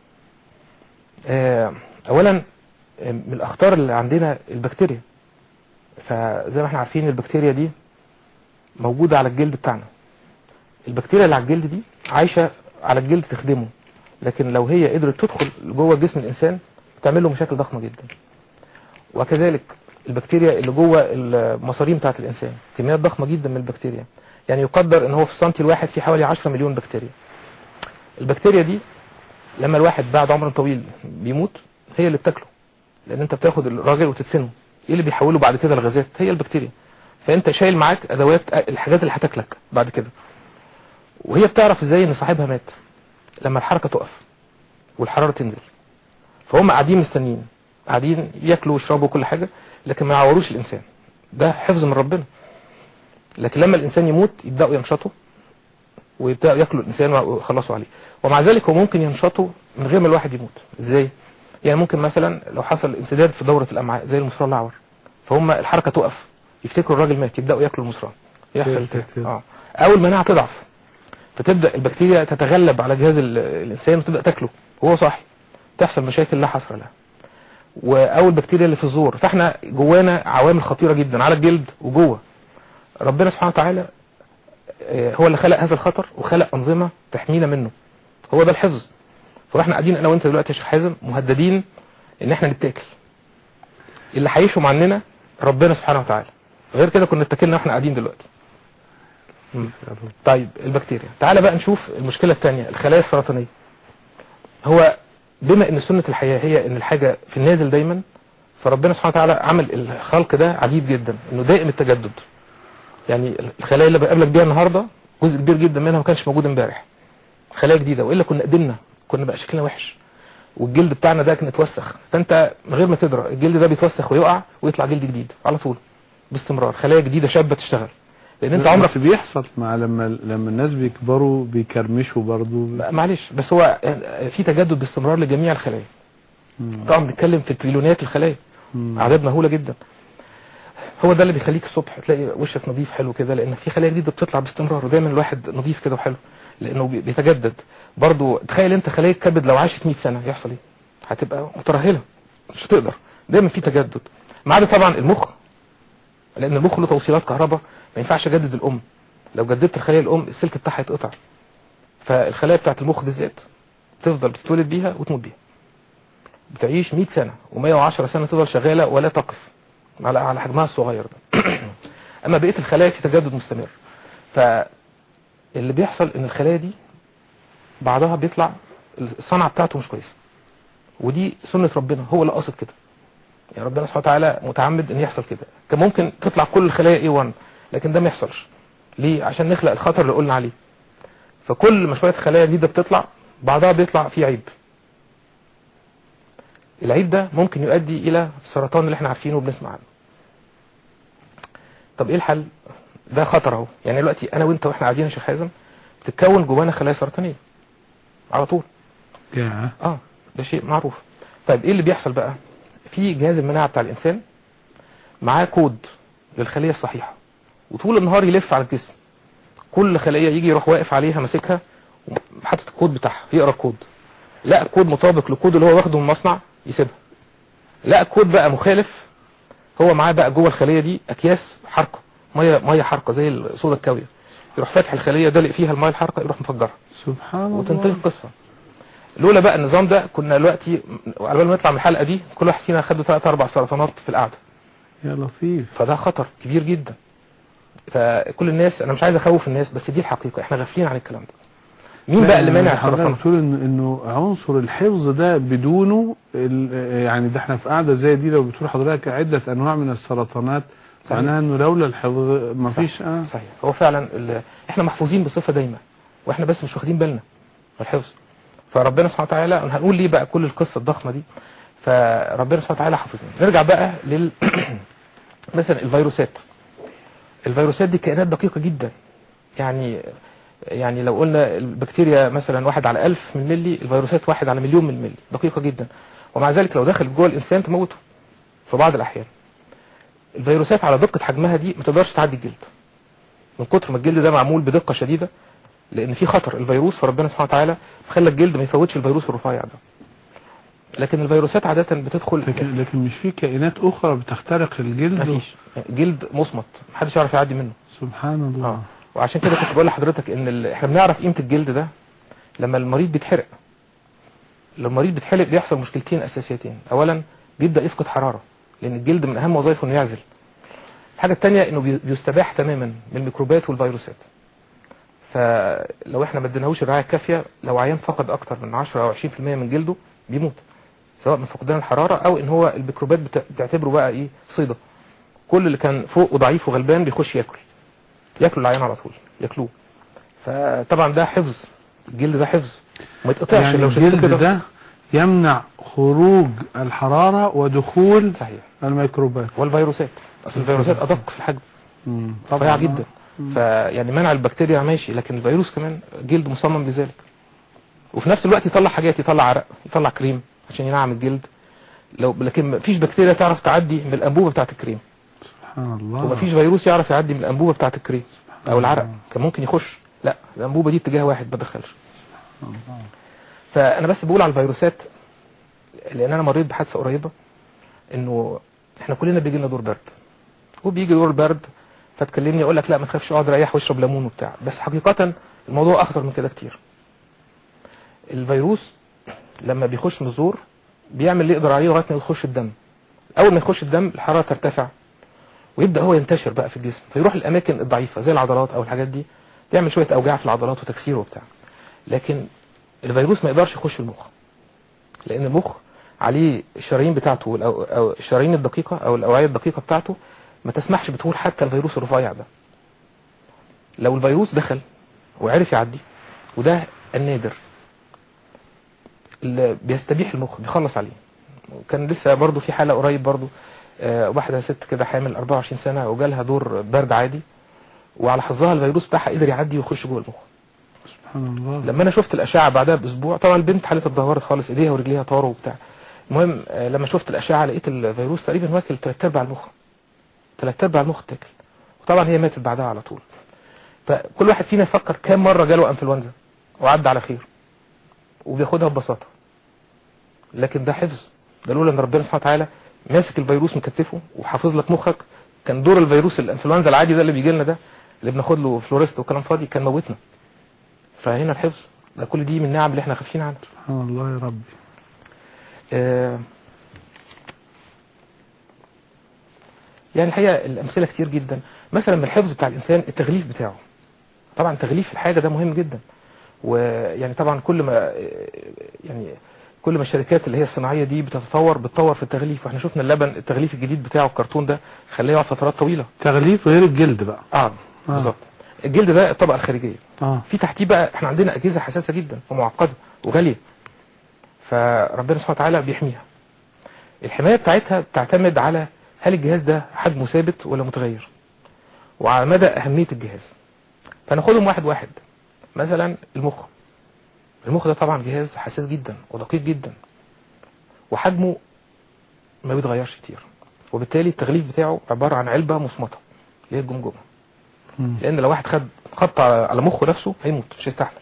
اولا من الاخطار اللي عندنا البكتيريا. فزي ما احنا عارفين البكتيريا دي موجودة على الجلد بتاعنا. البكتيريا اللي على الجلد دي عايشة على الجلد تخدمه، لكن لو هي قدرت تدخل جوه جسم الانسان تعمل له مشاكل ضخمة جدا. وكذلك البكتيريا اللي جوه المصارين بتاعت الانسان، كميات ضخمة جدا من البكتيريا. يعني يقدر ان هو في السنتي الواحد في حوالي عشرة مليون بكتيريا. البكتيريا دي لما الواحد بعد عمر طويل بيموت هي اللي بتاكله، لان انت بتاخد الراجل وتدفنه. ايه اللي بيحوله بعد كده الغازات؟ هي البكتيريا. فانت شايل معاك ادوات الحاجات اللي هتاكلك بعد كده. وهي بتعرف ازاي ان صاحبها مات؟ لما الحركة تقف والحرارة تنزل. فهم قاعدين مستنيين، قاعدين ياكلوا ويشربوا كل حاجة، لكن ما يعوروش الانسان. ده حفظ من ربنا. لكن لما الانسان يموت يبدأوا ينشطوا ويبدأوا ياكلوا الانسان ويخلصوا عليه. ومع ذلك هو ممكن ينشطوا من غير ما الواحد يموت. ازاي؟ يعني ممكن مثلا لو حصل انسداد في دورة الامعاء زي المصران الاعور، فهم الحركة تقف يفتكروا الراجل مات، يبدأوا ياكلوا المصران، يحصل اه اول مناعة تضعف، فتبدأ البكتيريا تتغلب على جهاز الانسان وتبدأ تاكله وهو صاحي، تحصل مشاكل لا حصر لها. واول بكتيريا اللي في الزور. فاحنا جوانا عوامل خطيرة جدا على الجلد وجوه. ربنا سبحانه وتعالى هو اللي خلق هذا الخطر وخلق انظمة تحمينا منه. هو ده الحفظ. فاحنا قاعدين انا وانت دلوقتي يا شيخ حازم مهددين ان احنا نتاكل. اللي هيشهم عننا ربنا سبحانه وتعالى، غير كده كنا اتاكلنا واحنا قاعدين دلوقتي. مم. طيب البكتيريا، تعال بقى نشوف المشكلة الثانية، الخلايا السرطانية. هو بما ان سنة الحياة هي ان الحاجة في النازل دايما، فربنا سبحانه وتعالى عمل الخلق ده عجيب جدا، انه دائم التجدد. يعني الخلايا اللي بقابلك بيها النهارده جزء كبير جدا منها ما كانش موجود امبارح، خلايا جديده، والا كنا قدمنا، كنا بقى شكلنا وحش، والجلد بتاعنا ده كان اتوسخ. فانت من غير ما تدرى الجلد ده بيتوسخ ويقع ويطلع جلد جديد على طول باستمرار، خلايا جديده شابه تشتغل. لان انت عمرك بيحصل مع لما لما الناس بيكبروا بيكرمشوا برضو. معلش، بس هو في تجدد باستمرار لجميع الخلايا. طبعا بنتكلم في تريليونات الخلايا، اعداد مهوله جدا. هو ده اللي بيخليك الصبح تلاقي وشك نظيف حلو كده، لان في خلايا جديده بتطلع باستمرار، ودايما الواحد نظيف كده وحلو لانه بيتجدد. برضو تخيل انت خلايا الكبد لو عاشت مية سنه يحصل ايه؟ هتبقى مترهله، مش هتقدر. دايما في تجدد، ما عدا طبعا المخ، لان المخ له توصيلات كهرباء، ما ينفعش اجدد الام. لو جددت الخلايا الام السلك بتاعها يتقطع. فالخلايا بتاعت المخ بالذات تفضل بتتولد بيها وتموت بيها، بتعيش مية سنه ومية وعشرة سنه تفضل شغاله ولا تقف على على حجمها الصغير ده. اما بقيه الخلايا في تجدد مستمر. فاللي بيحصل ان الخلايا دي بعضها بيطلع الصنعه بتاعته مش كويسه، ودي سنه ربنا، هو اللي قاصد كده. يعني ربنا سبحانه وتعالى متعمد ان يحصل كده. كان ممكن تطلع كل الخلايا إيه وان، لكن ده ما يحصلش. ليه؟ عشان نخلق الخطر اللي قلنا عليه. فكل ما شويه خلايا جديده بتطلع بعضها بيطلع فيه عيب. العيب ده ممكن يؤدي الى السرطان اللي احنا عارفينه وبنسمع عنه. طب ايه الحل؟ ده خطر اهو. يعني دلوقتي انا وانت واحنا قاعدين يا شيخ حازم تتكون جوانا خلايا سرطانيه على طول. yeah. اه ده شيء معروف. طيب ايه اللي بيحصل بقى؟ في جهاز المناعه بتاع الانسان معاه كود للخليه الصحيحه، وطول النهار يلف على الجسم، كل خليه يجي يروح واقف عليها ماسكها وحاطط الكود بتاعها، يقرا الكود، لا الكود مطابق للكود اللي هو واخده من المصنع يسيبها، لا الكود بقى مخالف، هو معاه بقى جوه الخليه دي اكياس حارقه، ميه ميه حارقه زي الصودا الكاويه، يروح فاتح الخليه دلق فيها الميه الحارقه يروح مفجرها، سبحان الله، وتنتهي القصه. لولا بقى النظام ده كنا دلوقتي على بال ما نطلع من الحلقه دي كل واحد فينا خد ثلاث اربع سرطانات في القعده. يا لطيف. فده خطر كبير جدا. فكل الناس، انا مش عايز اخوف الناس، بس دي الحقيقه، احنا غافلين عن الكلام ده. مين بقى اللي مانع السرطان؟ بتقول انه انه عنصر الحفظ ده بدونه يعني ده احنا في قاعده زي دي لو بتقول حضرتك عده انواع من السرطانات، معناها انه لولا الحفظ ما فيش. اه صحيح. هو فعلا احنا محفوظين بصفه دايمه، واحنا بس مش واخدين بالنا من الحفظ. فربنا سبحانه وتعالى، هنقول ليه بقى كل القصه الضخمه دي، فربنا سبحانه وتعالى حافظنا. نرجع بقى لل مثلا الفيروسات. الفيروسات دي كائنات دقيقه جدا. يعني يعني لو قلنا البكتيريا مثلا واحد على ألف من ملي، الفيروسات واحد على مليون من ملي، دقيقة جدا. ومع ذلك لو دخلت جوه الإنسان تموته في بعض الأحيان. الفيروسات على دقة حجمها دي ما تقدرش تعدي الجلد، من كتر ما الجلد ده معمول بدقة شديدة، لأن في خطر الفيروس، فربنا سبحانه وتعالى خلى الجلد ما يفوتش الفيروس الرفيع ده. لكن الفيروسات عادة بتدخل، لكن, لكن مش في كائنات أخرى بتخترق الجلد؟ مفيش. جلد مصمت محدش يعرف يعدي منه. سبحان الله. آه. وعشان كده كنت بقول لحضرتك ان ال... احنا بنعرف قيمة الجلد ده لما المريض بيتحرق. لما المريض بيتحرق بيحصل مشكلتين اساسيتين. اولا بيبدأ يفقد حرارة، لان الجلد من اهم وظائفه انه يعزل. الحاجة الثانية انه بي... بيستباح تماما من الميكروبات والفيروسات. فلو احنا ما اديناهوش الرعاية الكافية، لو عيان فقد اكتر من عشرة او عشرين في المية من جلده بيموت، سواء من فقدان الحرارة او ان هو الميكروبات بت... بتعتبره بقى ايه صيدة. كل اللي كان فوق وضعيف وغلبان بيخش ياكل ياكلوا العيان على طول ياكلوه. فطبعا ده حفظ، الجلد ده حفظ وما يتقطعش. يعني لو الجلد ده يمنع خروج الحرارة ودخول صحيح الميكروبات والفيروسات. اصل الفيروسات ادق في الحجم طبيعي جدا. فيعني منع البكتيريا ماشي، لكن الفيروس كمان جلد مصمم لذلك. وفي نفس الوقت يطلع حاجات، يطلع عرق، يطلع كريم عشان ينعم الجلد. لو لكن مفيش بكتيريا تعرف تعدي من الانبوبه بتاعه الكريم. سبحان الله. ومفيش فيروس يعرف يعدي من الانبوبه بتاعه الكريم او العرق. كان ممكن يخش، لا الانبوبه دي اتجاه واحد ما دخلش. فانا بس بقول على الفيروسات لان انا مريت بحادثه قريبه، انه احنا كلنا بيجي لنا دور برد، وبيجي دور البرد فتكلمني اقول لك لا ما تخافش، اقعد ريح واشرب ليمون وبتاع. بس حقيقه الموضوع اخطر من كده كتير. الفيروس لما بيخش من الزور بيعمل اللي يقدر عليه لغايه ما يخش الدم. اول ما يخش الدم الحراره ترتفع ويبدا هو ينتشر بقى في الجسم، فيروح الاماكن الضعيفه زي العضلات او الحاجات دي، يعمل شويه اوجاع في العضلات وتكسير وبتاع. لكن الفيروس ما يقدرش يخش المخ، لان المخ عليه الشرايين بتاعته او الشرايين الدقيقة او الاوعية الدقيقة بتاعته ما تسمحش بدخول حتى الفيروس الرفيع ده. لو الفيروس دخل وعرف يعدي، وده النادر، اللي بيستبيح المخ بيخلص عليه. وكان لسه برضو في حالة قريب برضو، آه واحدة ست كده حامل أربعة وعشرين سنة وجالها دور برد عادي، وعلى حظها الفيروس بتاعها قدر يعدي ويخش جوه المخ. سبحان الله. لما انا شفت الاشعه بعدها باسبوع، طبعا البنت حالتها اتدهورت خالص، ايديها ورجليها طاروا وبتاع. المهم آه لما شفت الاشعه لقيت الفيروس تقريبا واكل ثلاث ارباع المخ، ثلاث ارباع المخ اتاكل، وطبعا هي ماتت بعدها على طول. فكل واحد فينا يفكر كام مره جاله انفلونزا وعدى على خير وبياخدها ببساطه، لكن ده حفظ. ده لولا ان ربنا سبحانه وتعالى ماسك الفيروس مكتفه وحافظ لك مخك، كان دور الفيروس الانفلونزا العادي ده اللي بيجي لنا ده اللي بناخد له فلوريست وكلام فاضي كان موتنا. فهنا الحفظ ده كل دي من النعم اللي احنا خايفين عنها. سبحان الله يا ربي. آه يعني الحقيقه الامثله كتير جدا. مثلا من الحفظ بتاع الانسان التغليف بتاعه. طبعا تغليف الحاجه ده مهم جدا، ويعني طبعا كل ما يعني كل ما الشركات اللي هي الصناعيه دي بتتطور بتطور في التغليف. واحنا شفنا اللبن التغليف الجديد بتاعه الكرتون ده خليه يقعد فترات طويله. تغليف غير الجلد بقى. اه, آه. بالظبط. الجلد ده الطبقه الخارجيه. اه في تحتيه بقى احنا عندنا اجهزه حساسه جدا ومعقده وغاليه، فربنا سبحانه وتعالى بيحميها. الحمايه بتاعتها بتعتمد على هل الجهاز ده حجمه ثابت ولا متغير، وعلى مدى اهميه الجهاز. فناخدهم واحد واحد. مثلا المخ. المخ ده طبعا جهاز حساس جدا ودقيق جدا، وحجمه ما بيتغيرش كتير، وبالتالي التغليف بتاعه عباره عن علبه مصمطه اللي هي الجمجمه. لان لو واحد خد خبط على مخه نفسه هيموت، مش هيستحمل.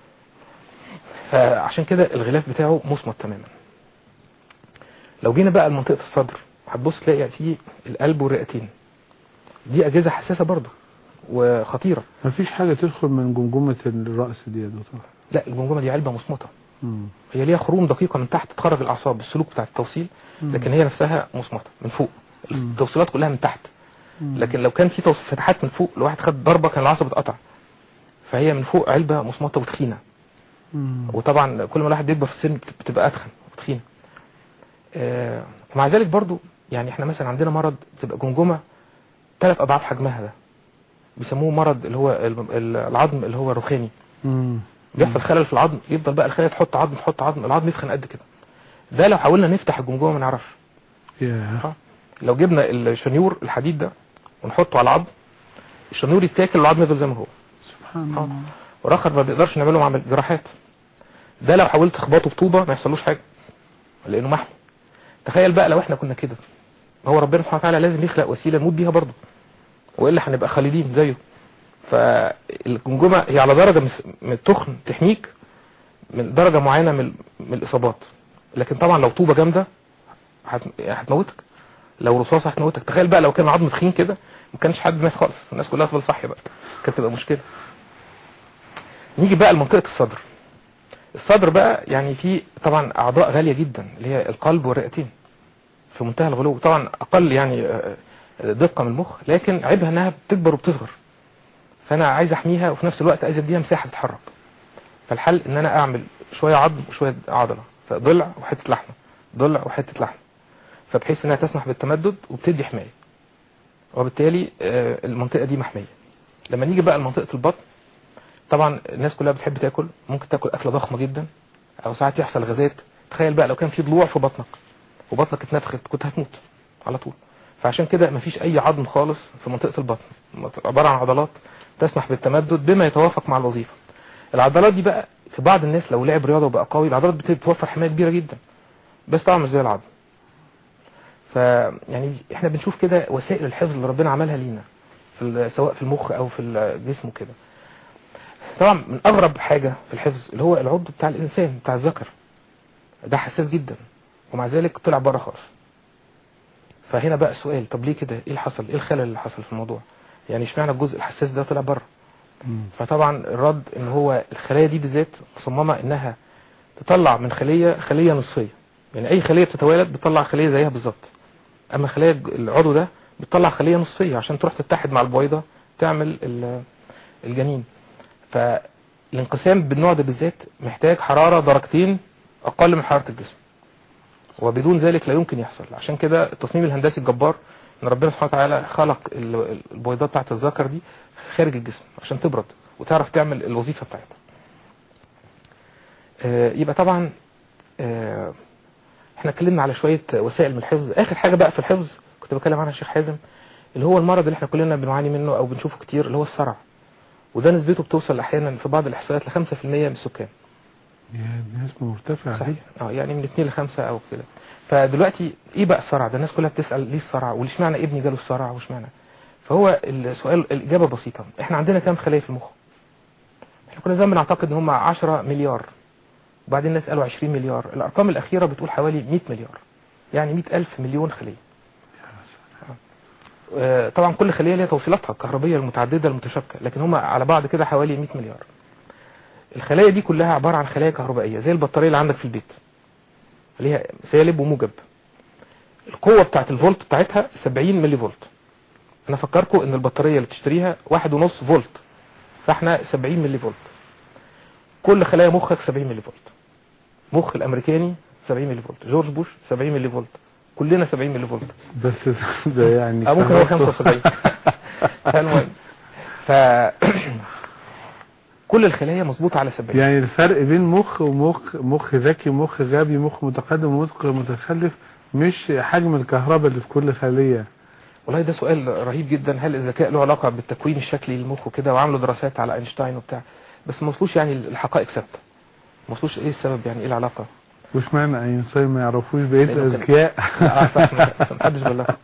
فعشان كده الغلاف بتاعه مصمت تماما. لو جينا بقى لمنطقه الصدر هتبص تلاقي فيه القلب والرئتين. دي اجهزه حساسه برضه وخطيره. مفيش حاجه تدخل من جمجمه الراس دي يا دكتور؟ لا، الجمجمه دي علبه مصمته. هي ليها خروم دقيقه من تحت تخرج الاعصاب بالسلوك بتاع التوصيل، لكن هي نفسها مصمته من فوق. التوصيلات كلها من تحت. لكن لو كان في فتحات من فوق، لو واحد خد ضربه كان العصب اتقطع. فهي من فوق علبه مصمته وتخينه. وطبعا كل ما الواحد بيكبر في السن بتبقى اتخن وتخينه. آه ومع ذلك برضو يعني احنا مثلا عندنا مرض بتبقى جمجمه ثلاث اضعاف حجمها، ده بيسموه مرض اللي هو العظم اللي هو الرخامي. بيحصل خلل في العظم، يفضل بقى الخلايا تحط عظم تحط عظم، العظم يتخن قد كده. ده لو حاولنا نفتح الجمجمه ما نعرفش. yeah. لو جبنا الشنيور الحديد ده ونحطه على العظم، الشنيور يتاكل والعظم يفضل زي ما هو. سبحان الله. والاخر ما بيقدرش نعمله مع جراحات. ده لو حاولت تخبطه بطوبه ما يحصلوش حاجه لانه محمي. تخيل بقى لو احنا كنا كده، هو ربنا سبحانه وتعالى لازم يخلق وسيله نموت بيها برضه، والا هنبقى خالدين زيه. فالجمجمه هي على درجه من التخن تحميك من درجه معينه من من الاصابات، لكن طبعا لو طوبه جامده هتموتك، لو رصاصه هتموتك. تخيل بقى لو كان عظم تخين كده ما كانش حد مات خالص، الناس كلها تفضل صحيه بقى، كانت تبقى مشكله. نيجي بقى لمنطقه الصدر. الصدر بقى يعني فيه طبعا اعضاء غاليه جدا اللي هي القلب والرئتين في منتهى الغلو، طبعا اقل يعني دقه من المخ، لكن عيبها انها بتكبر وبتصغر. فانا عايز احميها وفي نفس الوقت عايز اديها مساحه تتحرك. فالحل ان انا اعمل شويه عظم وشويه عضله، فضلع وحته لحمه، ضلع وحته لحمه، فبحيث انها تسمح بالتمدد وبتدي حمايه، وبالتالي المنطقه دي محميه. لما نيجي بقى لمنطقه البطن، طبعا الناس كلها بتحب تاكل، ممكن تاكل اكله ضخمه جدا او ساعات يحصل غازات. تخيل بقى لو كان في ضلوع في بطنك وبطنك اتنفخت كنت هتموت على طول. فعشان كده مفيش اي عظم خالص في منطقه البطن، عباره عن عضلات تسمح بالتمدد بما يتوافق مع الوظيفه. العضلات دي بقى في بعض الناس لو لعب رياضه وبقى قوي، العضلات بتوفر حمايه كبيره جدا، بس طبعا مش زي العظم. فيعني احنا بنشوف كده وسائل الحفظ اللي ربنا عملها لينا في سواء في المخ او في الجسم وكده. طبعا من اغرب حاجه في الحفظ اللي هو العضو بتاع الانسان بتاع الذكر، ده حساس جدا ومع ذلك طلع بره خالص. فهنا بقى السؤال، طب ليه كده؟ ايه اللي حصل؟ ايه الخلل اللي حصل في الموضوع؟ يعني اشمعنى الجزء الحساس ده طلع بره؟ فطبعا الرد ان هو الخلايا دي بالذات مصممه انها تطلع من خليه خليه نصفيه، يعني اي خليه بتتوالد بتطلع خليه زيها بالظبط، اما خليه العضو ده بتطلع خليه نصفيه عشان تروح تتحد مع البويضه تعمل الجنين. فالانقسام بالنوع ده بالذات محتاج حراره درجتين اقل من حراره الجسم. وبدون ذلك لا يمكن يحصل. عشان كده التصميم الهندسي الجبار ان ربنا سبحانه وتعالى خلق البويضات بتاعت الذكر دي خارج الجسم عشان تبرد وتعرف تعمل الوظيفة بتاعتها. آه يبقى طبعا آه احنا اتكلمنا على شوية وسائل من الحفظ. اخر حاجة بقى في الحفظ كنت بتكلم عنها الشيخ حازم، اللي هو المرض اللي احنا كلنا بنعاني منه او بنشوفه كتير، اللي هو الصرع. وده نسبته بتوصل احيانا في بعض الاحصائيات ل خمسة في المية من السكان. يا نسبة مرتفعة. صحيح. اه يعني من اتنين لخمسة او كده. فدلوقتي ايه بقى الصرع ده؟ الناس كلها بتسأل ليه الصرع وليش معنى ابني جاله الصرع وش معنى. فهو السؤال الاجابة بسيطة. احنا عندنا كام خلية في المخ؟ احنا كنا زمان بنعتقد ان هم عشرة مليار، وبعدين الناس قالوا عشرين مليار. الارقام الاخيرة بتقول حوالي مية مليار، يعني مئة الف مليون خلية. آه طبعا كل خلية ليها توصيلاتها الكهربية المتعددة المتشابكة، لكن هم على بعض كده حوالي مئة مليار. الخلايا دي كلها عبارة عن خلايا كهربائية زي البطارية اللي عندك في البيت، ليها سالب وموجب. القوة بتاعت الفولت بتاعتها سبعين ملي فولت. انا فكركم ان البطارية اللي بتشتريها واحد ونص فولت، فاحنا سبعين ملي فولت. كل خلايا مخك سبعين ملي فولت. مخ الامريكاني سبعين ملي فولت، جورج بوش سبعين ملي فولت، كلنا سبعين ملي فولت. بس ده يعني اه ممكن هو خمسة وسبعين. فالمهم ف كل الخلايا مظبوطه على سبعين. يعني الفرق بين مخ ومخ، مخ ذكي ومخ غبي، مخ متقدم ومخ متخلف، مش حجم الكهرباء اللي في كل خلية. والله ده سؤال رهيب جدا. هل الذكاء له علاقة بالتكوين الشكلي للمخ وكده؟ وعملوا دراسات على اينشتاين وبتاع، بس ما وصلوش يعني الحقائق ثابته. ما وصلوش ايه السبب، يعني ايه العلاقة. وش معنى اينشتاين ما يعرفوش بقية الاذكياء؟ اه صح، ما حدش بلغه.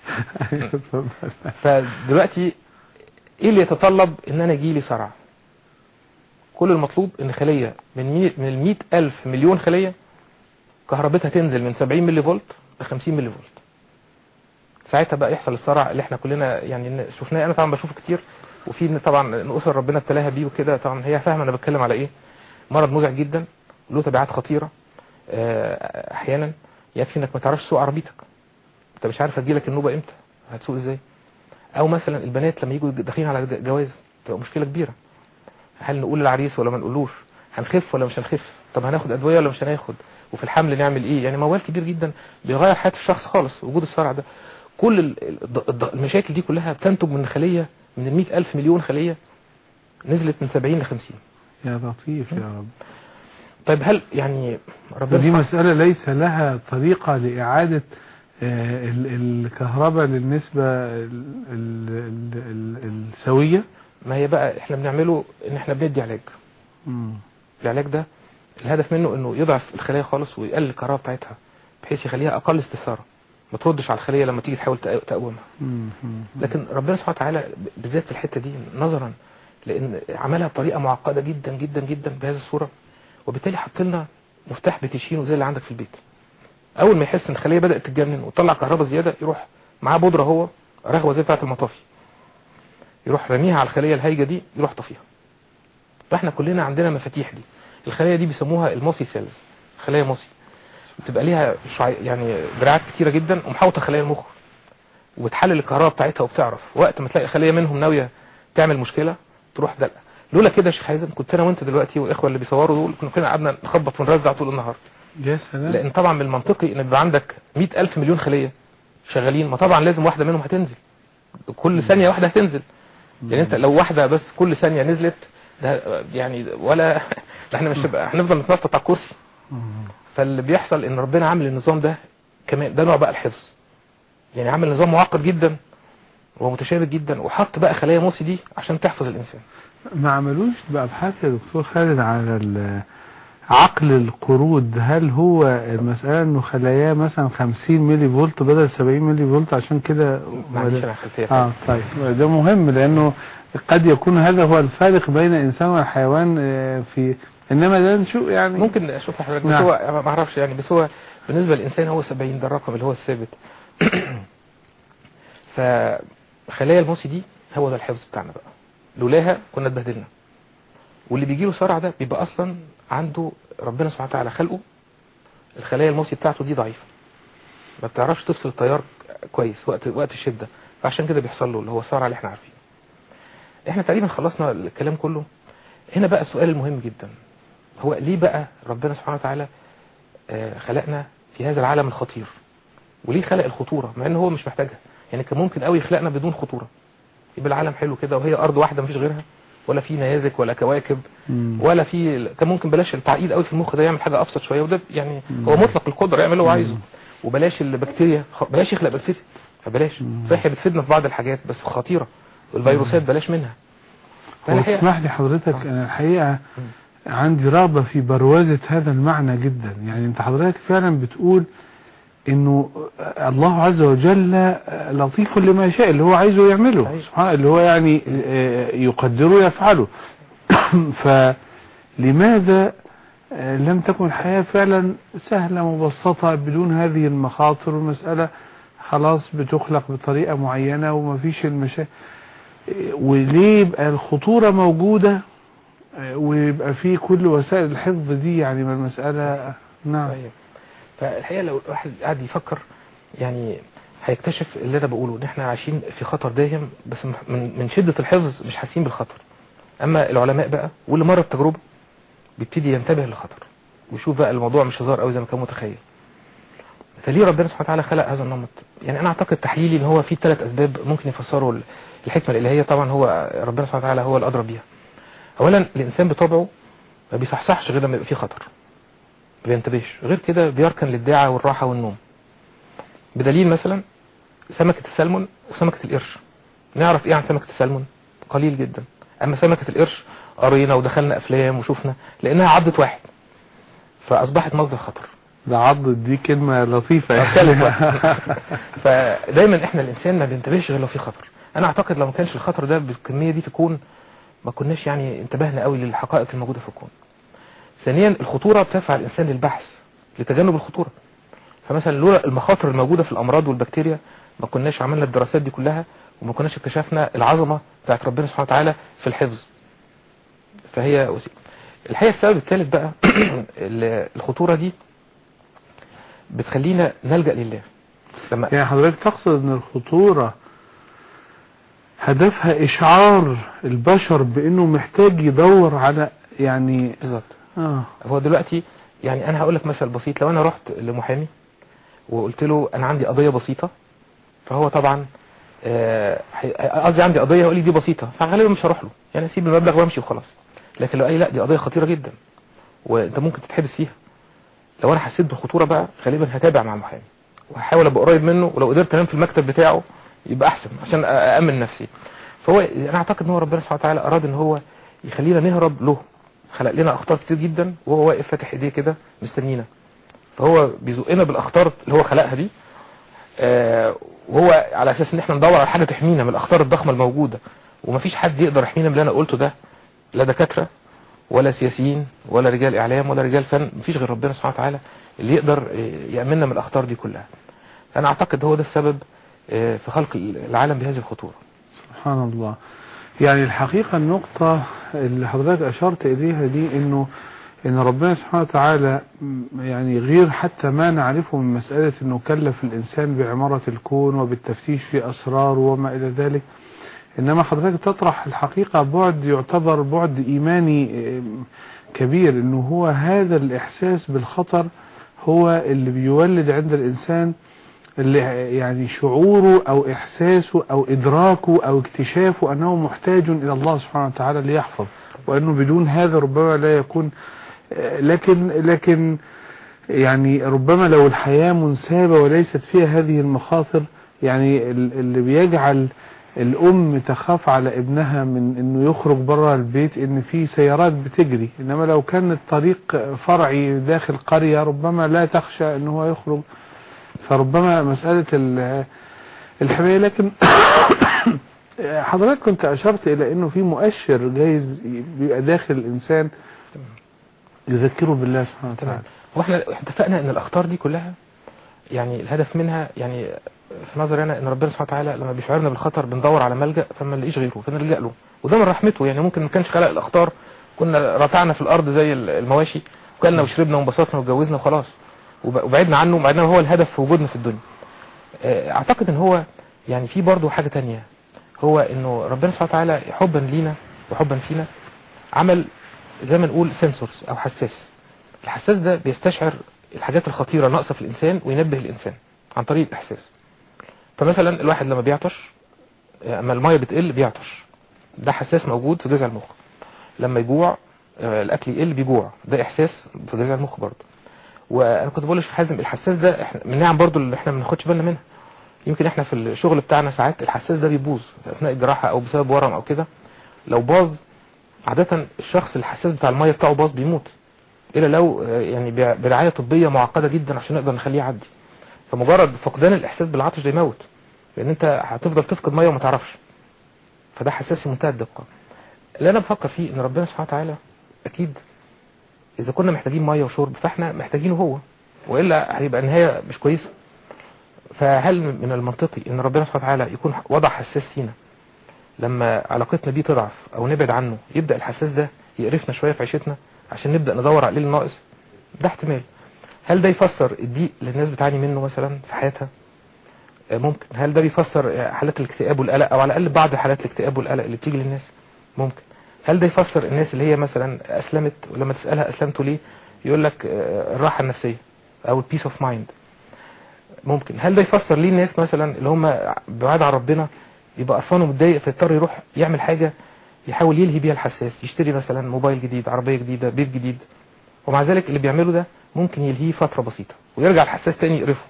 فدلوقتي ايه اللي يتطلب ان انا يجي لي صرع؟ كل المطلوب ان خلية من من المئة الف مليون خلية كهربتها تنزل من سبعين ملي فولت ل خمسين ملي فولت. ساعتها بقى يحصل الصرع اللي احنا كلنا يعني شفناه. انا طبعا بشوفه كتير، وفي طبعا اسر ربنا ابتلاها بيه وكده، طبعا هي فاهمه انا بتكلم على ايه. مرض مزعج جدا له تبعات خطيره. احيانا يكفي انك ما تعرفش تسوق عربيتك، انت مش عارف هتجيلك النوبه امتى، هتسوق ازاي. او مثلا البنات لما يجوا داخلين على جواز تبقى مشكله كبيره. هل نقول للعريس ولا ما نقولوش؟ هنخف ولا مش هنخف؟ طب هناخد ادويه ولا مش هناخد؟ وفي الحمل نعمل ايه؟ يعني موال كبير جدا بيغير حياه الشخص خالص وجود الصرع ده. كل المشاكل دي كلها بتنتج من خلية من المئة ألف مليون خلية نزلت من سبعين لخمسين. يا لطيف يا رب. طيب هل يعني ربنا دي مسألة ليس لها طريقة لإعادة الكهرباء للنسبة السوية؟ ما هي بقى احنا بنعمله ان احنا بندي علاج. مم. العلاج ده الهدف منه انه يضعف الخلايا خالص ويقلل الكهرباء بتاعتها بحيث يخليها اقل استثارة، ما تردش على الخلية لما تيجي تحاول تقومها. لكن ربنا سبحانه وتعالى بالذات في الحتة دي نظرا لان عملها بطريقة معقدة جدا جدا جدا بهذه الصورة، وبالتالي حط لنا مفتاح بتشينه زي اللي عندك في البيت. اول ما يحس ان الخلية بدأت تتجنن وتطلع كهرباء زيادة يروح معاه بودرة، هو رغوة زي بتاعة المطافي، يروح رميها على الخلية الهايجة دي يروح طفيها. فاحنا كلنا عندنا مفاتيح دي. الخلية دي بيسموها الموسي سيلز، خلايا موسي، بتبقى ليها يعني دراعات كتيرة جدا ومحوطة خلايا المخ، وبتحلل الكهرباء بتاعتها، وبتعرف وقت ما تلاقي خلية منهم ناوية تعمل مشكلة تروح دلقة. لولا كده يا شيخ حازم كنت انا وانت دلوقتي والاخوه اللي بيصوروا دول كنا كلنا قعدنا نخبط ونرزع طول النهار. يا سلام. لان طبعا من المنطقي ان يبقى عندك مئة ألف مليون خلية شغالين، ما طبعا لازم واحدة منهم هتنزل، كل ثانية واحدة هتنزل. يعني انت لو واحدة بس كل ثانية نزلت ده يعني ولا احنا مش هنبقى هنفضل نتنطط على الكرسي. فاللي بيحصل ان ربنا عامل النظام ده كمان، ده نوع بقى الحفظ، يعني عامل نظام معقد جدا ومتشابك جدا، وحط بقى خلايا موسي دي عشان تحفظ الانسان. ما عملوش بقى ابحاث يا دكتور خالد على عقل القرود؟ هل هو المسألة انه خلاياه مثلا خمسين ملي فولت بدل سبعين ملي فولت عشان كده؟ معلش انا خلفيه. اه طيب ده مهم، لانه قد يكون هذا هو الفارق بين الانسان والحيوان في، انما ده نشوف يعني ممكن اشوف حضرتك. بس نعم. هو ما اعرفش يعني، بس هو بالنسبة للانسان هو سبعين، ده الرقم اللي هو الثابت. فخلايا الموسي دي هو ده الحفظ بتاعنا بقى، لولاها كنا اتبهدلنا. واللي بيجي له صرع ده بيبقى اصلا عنده ربنا سبحانه وتعالى خلقه الخلايا الموسي بتاعته دي ضعيفه، ما بتعرفش تفصل التيار كويس وقت وقت الشده، فعشان كده بيحصل له اللي هو الصرع اللي احنا عارفينه. احنا تقريبا خلصنا الكلام كله. هنا بقى السؤال المهم جدا، هو ليه بقى ربنا سبحانه وتعالى خلقنا في هذا العالم الخطير، وليه خلق الخطورة مع ان هو مش محتاجها؟ يعني كان ممكن قوي يخلقنا بدون خطورة، يبقى العالم حلو كده وهي ارض واحدة مفيش غيرها، ولا في نيازك ولا كواكب مم. ولا في، كان ممكن بلاش التعقيد قوي في المخ ده، يعمل حاجة ابسط شوية، وده يعني هو مطلق القدرة يعمل اللي هو عايزه. وبلاش البكتيريا، بلاش يخلق بكتيريا، فبلاش. صحيح بتفيدنا في بعض الحاجات بس خطيرة، والفيروسات بلاش منها. وتسمح لي حضرتك آه. انا الحقيقة عندي رغبة في بروازة هذا المعنى جدا. يعني انت حضرتك فعلا بتقول انه الله عز وجل لطيف لما يشاء، اللي هو عايزه يعمله سبحانه، اللي هو يعني يقدره يفعله. فلماذا لم تكن الحياة فعلا سهلة مبسطة بدون هذه المخاطر، والمسألة خلاص بتخلق بطريقة معينة ومفيش المشاكل، وليه يبقى الخطورة موجودة ويبقى فيه كل وسائل الحفظ دي؟ يعني ما المسألة. نعم. فالحقيقة لو الواحد قاعد يفكر يعني هيكتشف اللي انا بقوله، ان احنا عايشين في خطر داهم، بس من من شدة الحفظ مش حاسين بالخطر. اما العلماء بقى واللي مر بتجربة بيبتدي ينتبه للخطر ويشوف بقى الموضوع مش هزار قوي زي ما كان متخيل. فليه ربنا سبحانه وتعالى خلق هذا النمط؟ يعني انا اعتقد تحليلي ان هو في ثلاث اسباب ممكن يفسروا الحكمة الالهية. طبعا هو ربنا سبحانه وتعالى هو الادرى بيها. اولا الانسان بطبعه ما بيصحصحش غير لما يبقى فيه خطر، ما بينتبهش غير كده، بيركن للداعة والراحة والنوم. بدليل مثلا سمكة السلمون وسمكة القرش، نعرف ايه عن سمكة السلمون؟ قليل جدا. اما سمكة القرش قرينا ودخلنا افلام وشوفنا لانها عضت واحد فاصبحت مصدر خطر. ده عضت دي كلمة لطيفة يعني. فدايما احنا الانسان ما بينتبهش غير لو في خطر. انا اعتقد لو ما كانش الخطر ده بالكمية دي في الكون ما كناش يعني انتبهنا قوي للحقائق الموجودة في الكون. ثانيا الخطورة بتدفع الانسان للبحث لتجنب الخطورة. فمثلا لولا المخاطر الموجودة في الامراض والبكتيريا ما كناش عملنا الدراسات دي كلها، وما كناش اكتشفنا العظمة بتاعت ربنا سبحانه وتعالى في الحفظ. فهي وسيلة. الحقيقة السبب الثالث بقى الخطورة دي بتخلينا نلجأ لله. لما يعني حضرتك تقصد ان الخطورة هدفها اشعار البشر بانه محتاج يدور على يعني بالظبط. اه هو دلوقتي يعني انا هقول لك مثل بسيط. لو انا رحت لمحامي وقلت له انا عندي قضية بسيطة، فهو طبعا قصدي آه عندي قضية يقول لي دي بسيطة، فغالبا مش هروح له، يعني اسيب المبلغ وامشي وخلاص. لكن لو قال لي لا دي قضية خطيرة جدا وانت ممكن تتحبس فيها، لو انا حسيت بالخطورة بقى غالبا هتابع مع المحامي وهحاول ابقى قريب منه، ولو قدرت انام في المكتب بتاعه يبقى احسن عشان أأمن نفسي. فهو انا اعتقد ان هو ربنا سبحانه وتعالى اراد ان هو يخلينا نهرب له، خلق لنا اخطار كتير جدا وهو واقف فاتح ايديه كده مستنينا، فهو بيزقنا بالاخطار اللي هو خلقها دي، آه وهو على اساس ان احنا ندور على حاجة تحمينا من الاخطار الضخمة الموجودة. ومفيش حد يقدر يحمينا من اللي انا قلته ده، لا دكاترة ولا سياسيين ولا رجال اعلام ولا رجال فن، مفيش غير ربنا سبحانه وتعالى اللي يقدر يأمننا من الاخطار دي كلها. انا اعتقد هو ده السبب في خلق العالم بهذه الخطورة. سبحان الله. يعني الحقيقة النقطة اللي حضرتك اشرت اليها دي انه ان ربنا سبحانه وتعالى يعني غير حتى ما نعرفه من مسألة انه كلف الانسان بعمارة الكون وبالتفتيش في اسرار وما الى ذلك، انما حضرتك تطرح الحقيقة بعد يعتبر بعد ايماني كبير، انه هو هذا الاحساس بالخطر هو اللي بيولد عند الانسان اللي يعني شعوره او احساسه او ادراكه او اكتشافه انه محتاج الى الله سبحانه وتعالى ليحفظ، وانه بدون هذا ربما لا يكون. لكن لكن يعني ربما لو الحياة منسابة وليست فيها هذه المخاطر، يعني اللي بيجعل الام تخاف على ابنها من انه يخرج بره البيت ان في سيارات بتجري، انما لو كان الطريق فرعي داخل قرية ربما لا تخشى انه هو يخرج. فربما مسألة الحماية. لكن حضرتك كنت اشرت الى انه في مؤشر جايز بيبقى داخل الانسان يذكره بالله سبحانه وتعالى. واحنا اتفقنا ان الاخطار دي كلها يعني الهدف منها يعني في نظري انا ان ربنا سبحانه وتعالى لما بيشعرنا بالخطر بندور على ملجأ فما نلاقيش غيره فنلجأ له، وده من رحمته. يعني ممكن ما كانش خلق الاخطار كنا رتعنا في الارض زي المواشي وكلنا وشربنا وانبسطنا واتجوزنا وخلاص وبعدنا عنه، مع انه هو الهدف في وجودنا في الدنيا. اعتقد ان هو يعني في برضه حاجة تانية، هو انه ربنا سبحانه وتعالى حبا لينا وحبا فينا عمل زي ما نقول سنسورز او حساس. الحساس ده بيستشعر الحاجات الخطيرة ناقصة في الإنسان وينبه الإنسان عن طريق الإحساس. فمثلا الواحد لما بيعطش، اما المية بتقل بيعطش، ده حساس موجود في جذع المخ. لما يجوع الأكل يقل بيجوع، ده إحساس في جذع المخ برضه. وأنا كنت بقول للشيخ حازم الحساس ده احنا من نعم برضه اللي احنا ما بناخدش بالنا منها. يمكن احنا في الشغل بتاعنا ساعات الحساس ده بيبوظ أثناء الجراحة أو بسبب ورم أو كده. لو باظ عادة الشخص الحساس بتاع المية بتاعه باظ بيموت، إلا لو يعني برعاية طبية معقدة جدا عشان نقدر نخليه يعدي. فمجرد فقدان الإحساس بالعطش ده يموت، لأن أنت هتفضل تفقد مية وما تعرفش. فده حساس منتهى الدقة. اللي أنا بفكر فيه إن ربنا سبحانه وتعالى أكيد إذا كنا محتاجين مية وشرب فإحنا محتاجينه هو، وإلا هيبقى النهاية مش كويسة. فهل من المنطقي إن ربنا سبحانه وتعالى يكون وضع حساس فينا لما علاقتنا بيه تضعف أو نبعد عنه، يبدأ الحساس ده يقرفنا شوية في عيشتنا عشان نبدأ ندور على الناقص؟ ده احتمال. هل ده يفسر الضيق اللي الناس بتعاني منه مثلا في حياتها؟ ممكن. هل ده بيفسر حالات الاكتئاب والقلق، او على الاقل بعض حالات الاكتئاب والقلق اللي بتيجي للناس؟ ممكن. هل ده يفسر الناس اللي هي مثلا اسلمت ولما تسألها اسلمتوا ليه يقول لك الراحة النفسية او البيس اوف مايند؟ ممكن. هل ده يفسر ليه الناس مثلا اللي هم بعاد عن ربنا يبقى قرفان ومتضايق فيضطر يروح يعمل حاجة يحاول يلهي بيها الحساس، يشتري مثلا موبايل جديد، عربية جديدة، بيت جديد، ومع ذلك اللي بيعمله ده ممكن يلهيه فترة بسيطة ويرجع الحساس تاني يقرفه.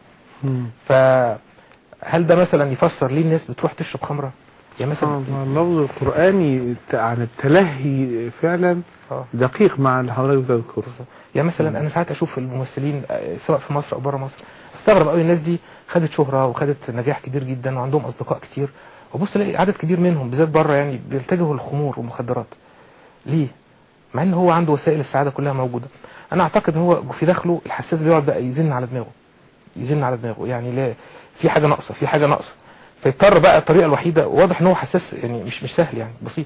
فهل ده مثلا يفسر ليه الناس بتروح تشرب خمرة؟ يعني مثلا اللفظ القرآني عن التلهي فعلا دقيق مع اللي حضرتك بتذكره. يعني مثلا انا ساعات اشوف الممثلين سواء في مصر او بره مصر، استغرب قوي الناس دي خدت شهرة وخدت نجاح كبير جدا وعندهم اصدقاء كتير، وبص الاقي عدد كبير منهم بالذات بره يعني بيلتجهوا للخمور والمخدرات. ليه؟ مع ان هو عنده وسائل السعادة كلها موجودة. انا اعتقد هو في داخله الحساس بيقعد بقى يزن على دماغه يزن على دماغه يعني لا في حاجة ناقصة في حاجة ناقصة فيضطر بقى الطريقة الوحيدة، واضح ان هو حساس يعني مش مش سهل يعني بسيط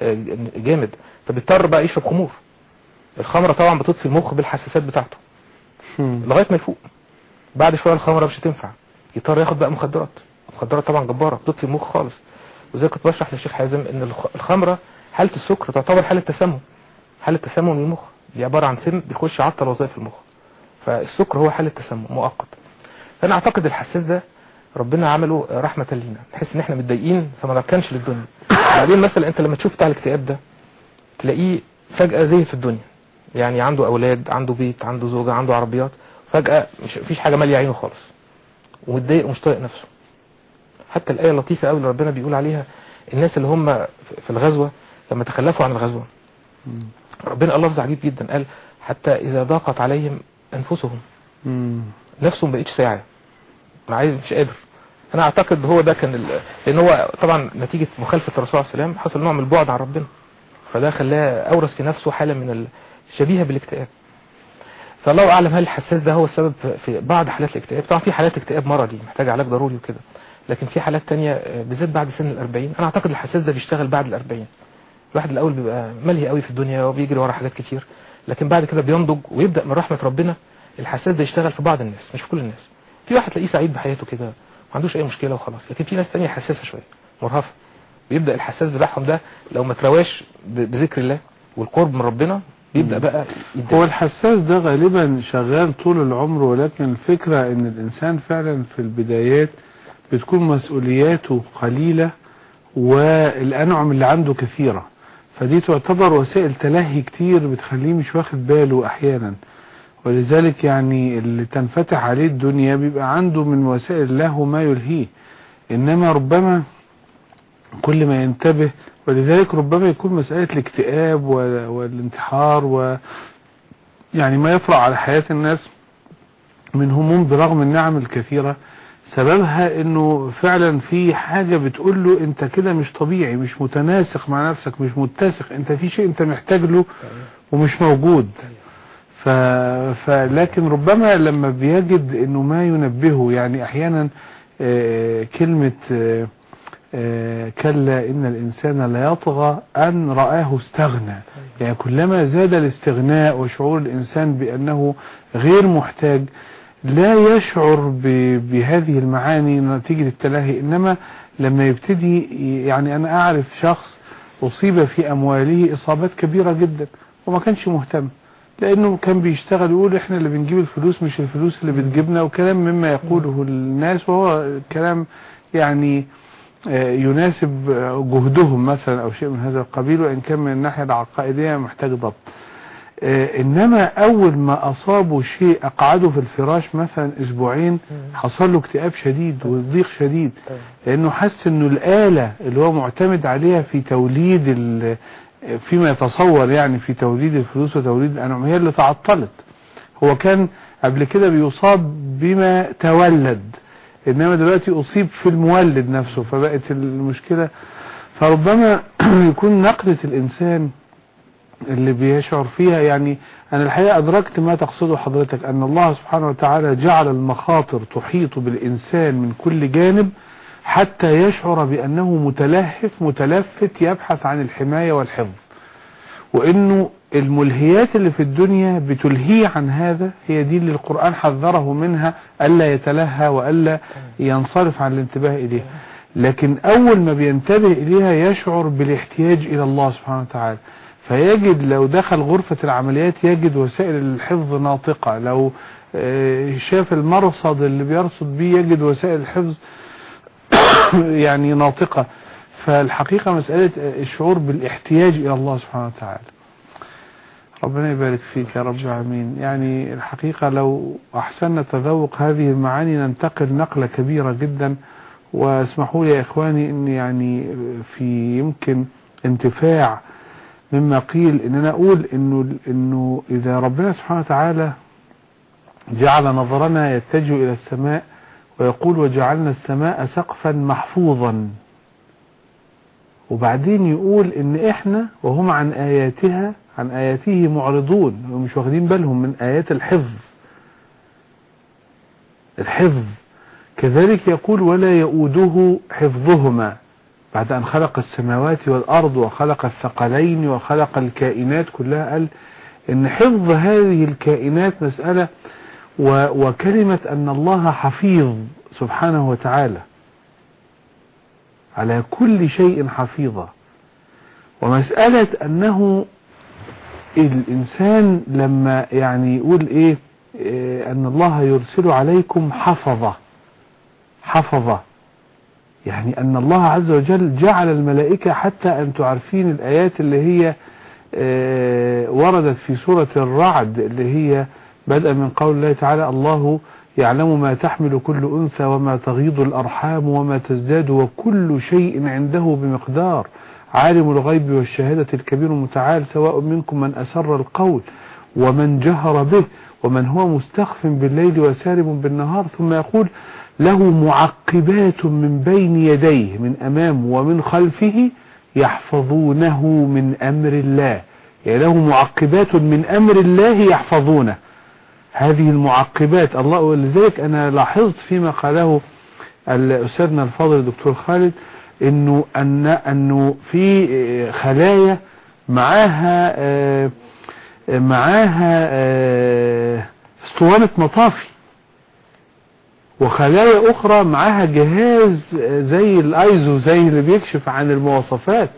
جامد، فبيضطر بقى يشرب خمور. الخمرة طبعا بتطفي المخ بالحساسات بتاعته لغاية ما يفوق. بعد شوية الخمرة مش هتنفع، يضطر ياخد بقى مخدرات. المخدرات طبعا جبارة بتطفي المخ خالص. وزي كنت بشرح للشيخ حازم ان الخمرة حالة السكر تعتبر حالة تسمم، حالة تسمم للمخ، دي عبارة عن سم بيخش يعطل وظائف المخ. فالسكر هو حالة تسمم مؤقت. فانا اعتقد الحساس ده ربنا عمله رحمة لينا، نحس ان احنا متضايقين فما نركنش للدنيا. بعدين مثلا انت لما تشوف بتاع الاكتئاب ده تلاقيه فجأة زي في الدنيا، يعني عنده اولاد، عنده بيت، عنده زوجة، عنده عربيات، فجأة مش فيش حاجة مالية عينه خالص ومتضايق ومش طايق نفسه. حتى الآية اللطيفة قوي اللي ربنا بيقول عليها الناس اللي هم في الغزوة لما تخلفوا عن الغزوة، ربنا قال لفظ عجيب جدا، قال حتى إذا ضاقت عليهم أنفسهم، نفسهم بقيتش ساعة، ما عايز مش قادر. أنا أعتقد هو ده كان ال... لأن هو طبعا نتيجة مخالفة الرسول عليه السلام حصل نوع من البعد عن ربنا، فده خلاه أورث في نفسه حالة من الشبيهة بالاكتئاب. فالله أعلم هل الحساس ده هو السبب في بعض حالات الاكتئاب. طبعا في حالات اكتئاب مرضي محتاج علاج ضروري وكده، لكن في حالات تانية بالذات بعد سن الأربعين أنا أعتقد الحساس ده بيشتغل بعد الأربعين. الواحد الأول بيبقى ملهي قوي في الدنيا وبيجري ورا حاجات كتير، لكن بعد كده بينضج ويبدأ من رحمة ربنا الحساس ده يشتغل في بعض الناس مش في كل الناس. في واحد تلاقيه سعيد بحياته كده ما عندوش أي مشكلة وخلاص، لكن في ناس تانية حساسة شوية مرهفة، ويبدأ الحساس بتاعهم ده لو ما ترواش بذكر الله والقرب من ربنا بيبدأ بقى يبدأ. هو الحساس ده غالبا شغال طول العمر، ولكن الفكرة ان الانسان فعلا في البدايات بتكون مسؤولياته قليلة والأنعم اللي عنده كثيرة، فدي تعتبر وسائل تلهي كتير بتخليه مش واخد باله احيانا، ولذلك يعني اللي تنفتح عليه الدنيا بيبقى عنده من وسائل له ما يلهيه، انما ربما كل ما ينتبه، ولذلك ربما يكون مسألة الاكتئاب والانتحار و يعني ما يفرع على حياة الناس من هموم برغم النعم الكثيرة، سببها انه فعلا في حاجة بتقول له انت كده مش طبيعي، مش متناسق مع نفسك، مش متسق، انت في شيء انت محتاج له ومش موجود. ف... فلكن ربما لما بيجد انه ما ينبهه، يعني احيانا آه كلمة آه آه كلا ان الانسان لا يطغى ان رآه استغنى، يعني كلما زاد الاستغناء وشعور الانسان بانه غير محتاج لا يشعر بهذه المعاني نتيجة التلهي، انما لما يبتدي، يعني انا اعرف شخص اصيب في امواله اصابات كبيرة جدا وما كانش مهتم، لانه كان بيشتغل يقول احنا اللي بنجيب الفلوس مش الفلوس اللي بتجيبنا، وكلام مما يقوله الناس، وهو كلام يعني يناسب جهدهم مثلا او شيء من هذا القبيل، وان كان من الناحية العقائدية محتاج ضبط. انما اول ما اصابوا شيء اقعدوا في الفراش مثلا اسبوعين حصل له اكتئاب شديد وضيق شديد، لانه حس انه الآلة اللي هو معتمد عليها في توليد فيما يتصور يعني في توليد الفلوس وتوليد الانعام هي اللي تعطلت. هو كان قبل كده بيصاب بما تولد، انما دلوقتي اصيب في المولد نفسه، فبقت المشكلة. فربما يكون نقلة الانسان اللي بيشعر فيها، يعني انا الحقيقة ادركت ما تقصده حضرتك، ان الله سبحانه وتعالى جعل المخاطر تحيط بالانسان من كل جانب حتى يشعر بانه متلهف متلفت يبحث عن الحماية والحفظ، وانه الملهيات اللي في الدنيا بتلهي عن هذا، هي دي اللي القرآن حذره منها، الا يتلهى والا ينصرف عن الانتباه اليها. لكن اول ما بينتبه اليها يشعر بالاحتياج الى الله سبحانه وتعالى، فيجد لو دخل غرفة العمليات يجد وسائل الحفظ ناطقة، لو شاف المرصد اللي بيرصد بيه يجد وسائل الحفظ يعني ناطقة. فالحقيقة مسألة الشعور بالاحتياج إلى الله سبحانه وتعالى. ربنا يبارك فيك يا رب العالمين. يعني الحقيقة لو أحسننا تذوق هذه المعاني ننتقل نقلة كبيرة جدا، واسمحوا لي يا إخواني أن يعني في يمكن انتفاع مما قيل ان انا اقول انه انه اذا ربنا سبحانه وتعالى جعل نظرنا يتجه الى السماء ويقول وجعلنا السماء سقفا محفوظا، وبعدين يقول ان احنا وهم عن اياتها عن اياته معرضون، ومش واخدين بالهم من ايات الحفظ الحفظ كذلك يقول ولا يؤوده حفظهما، بعد أن خلق السماوات والأرض وخلق الثقلين وخلق الكائنات كلها، قال إن حفظ هذه الكائنات مسألة، وكلمة أن الله حفيظ سبحانه وتعالى على كل شيء حفيظا، ومسألة أنه الإنسان لما يعني يقول إيه, إيه أن الله يرسل عليكم حفظة حفظة، يعني أن الله عز وجل جعل الملائكة، حتى أن تعرفين الآيات اللي هي وردت في سورة الرعد اللي هي بدءا من قول الله تعالى الله يعلم ما تحمل كل أنثى وما تغيض الأرحام وما تزداد وكل شيء عنده بمقدار، عالم الغيب والشهادة الكبير المتعال سواء منكم من أسر القول ومن جهر به ومن هو مستخف بالليل وسارب بالنهار، ثم يقول له معقبات من بين يديه من أمامه ومن خلفه يحفظونه من أمر الله، يعني له معقبات من أمر الله يحفظونه. هذه المعقبات الله، ولذلك أنا لاحظت فيما قاله الأستاذنا الفاضل الدكتور خالد إنه أن أنه في خلايا معاها معاها اسطوانة مطافي، وخلايا اخرى معاها جهاز زي الايزو زي اللي بيكشف عن المواصفات.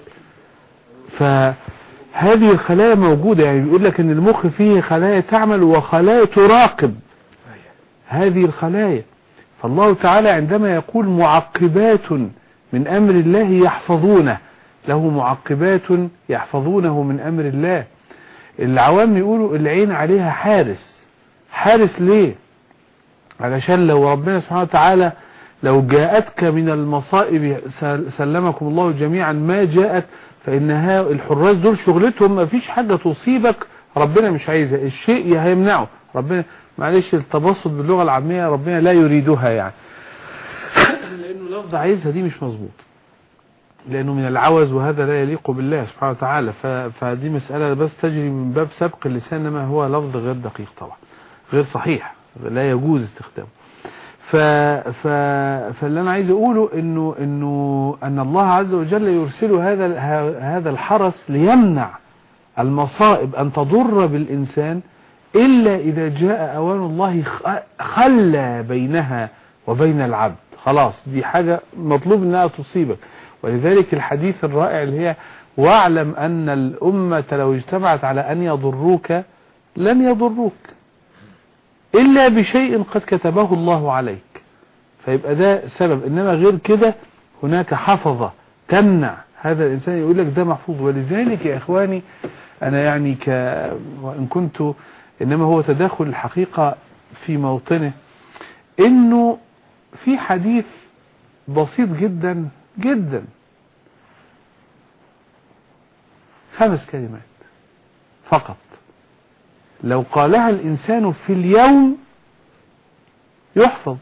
فهذه الخلايا موجودة، يعني بيقول لك ان المخ فيه خلايا تعمل وخلايا تراقب هذه الخلايا. فالله تعالى عندما يقول معقبات من امر الله يحفظونه، له معقبات يحفظونه من امر الله. العوام يقولوا العين عليها حارس. حارس ليه؟ علشان لو ربنا سبحانه وتعالى لو جاءتك من المصائب سلمكم الله جميعا ما جاءت، فإنها الحراس دول شغلتهم ما فيش حاجة تصيبك ربنا مش عايزها، الشيء هيمنعه ربنا، معلش التبسط باللغة العامية ربنا لا يريدها يعني لأنه لفظ عايزها دي مش مظبوط، لأنه من العوز وهذا لا يليق بالله سبحانه وتعالى. فدي مسألة بس تجري من باب سبق اللسان، ما هو لفظ غير دقيق طبعا، غير صحيح، لا يجوز استخدامه. ف... ف... فاللي انا عايز اقوله انه انه ان الله عز وجل يرسل هذا هذا الحرس ليمنع المصائب ان تضر بالانسان الا اذا جاء اوان الله خلى بينها وبين العبد، خلاص دي حاجة مطلوب انها تصيبك. ولذلك الحديث الرائع اللي هي واعلم ان الامة لو اجتمعت على ان يضروك لن يضروك إلا بشيء قد كتبه الله عليك، فيبقى ده سبب. إنما غير كده هناك حفظة تمنع هذا الإنسان، يقول لك ده محفوظ. ولذلك يا إخواني أنا يعني ك وإن كنت إنما هو تداخل الحقيقة في موطنه، إنه في حديث بسيط جدا جدا، خمس كلمات فقط لو قالها الإنسان في اليوم يحفظ: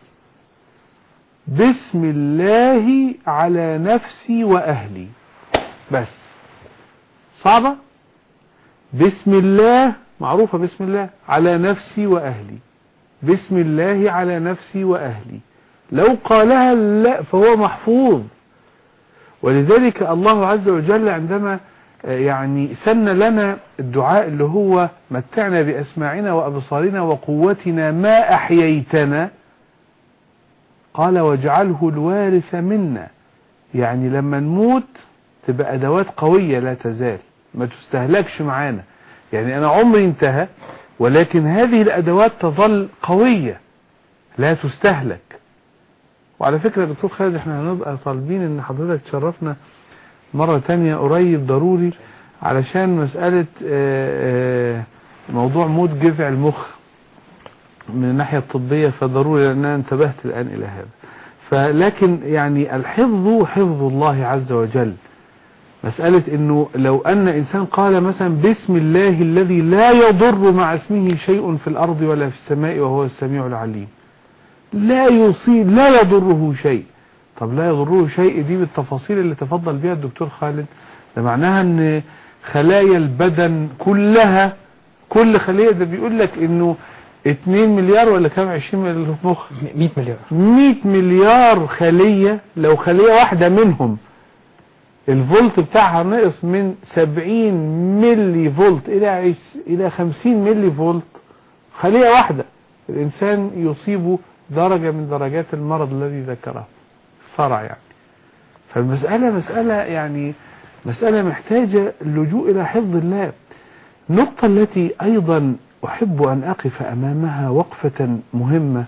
بسم الله على نفسي وأهلي. بس صعبة؟ بسم الله معروفة، بسم الله على نفسي وأهلي، بسم الله على نفسي وأهلي. لو قالها لا فهو محفوظ. ولذلك الله عز وجل عندما يعني سن لنا الدعاء اللي هو متعنا بأسماعنا وأبصارنا وقوتنا ما أحييتنا، قال واجعله الوارث منا، يعني لما نموت تبقى أدوات قوية لا تزال ما تستهلكش معانا. يعني أنا عمري انتهى ولكن هذه الأدوات تظل قوية لا تستهلك. وعلى فكرة دكتور خالد احنا هنبقى طالبين ان حضرتك تشرفنا مرة تانية قريب ضروري، علشان مسألة موضوع موت جذع المخ من الناحية الطبية، فضروري لأن أنا انتبهت الآن إلى هذا. فلكن يعني الحفظ حفظ الله عز وجل. مسألة انه لو ان انسان قال مثلا بسم الله الذي لا يضر مع اسمه شيء في الارض ولا في السماء وهو السميع العليم، لا يصيب لا يضره شيء. طب لا يضره شيء دي بالتفاصيل اللي تفضل بها الدكتور خالد، ده معناها ان خلايا البدن كلها، كل خلية، ده بيقول لك انه اتنين مليار ولا كام عشرين مليار مخ، مية مليار مية مليار خلية، لو خلية واحدة منهم الفولت بتاعها نقص من سبعين ملي فولت الى الى خمسين ملي فولت، خلية واحدة الانسان يصيبه درجة من درجات المرض الذي ذكره، صرع يعني. فالمسألة مسألة يعني مسألة محتاجة اللجوء الى حفظ الله. النقطة التي ايضا احب ان اقف امامها وقفة مهمة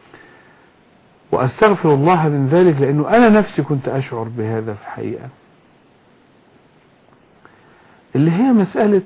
واستغفر الله من ذلك، لانه انا نفسي كنت اشعر بهذا في الحقيقة، اللي هي مسألة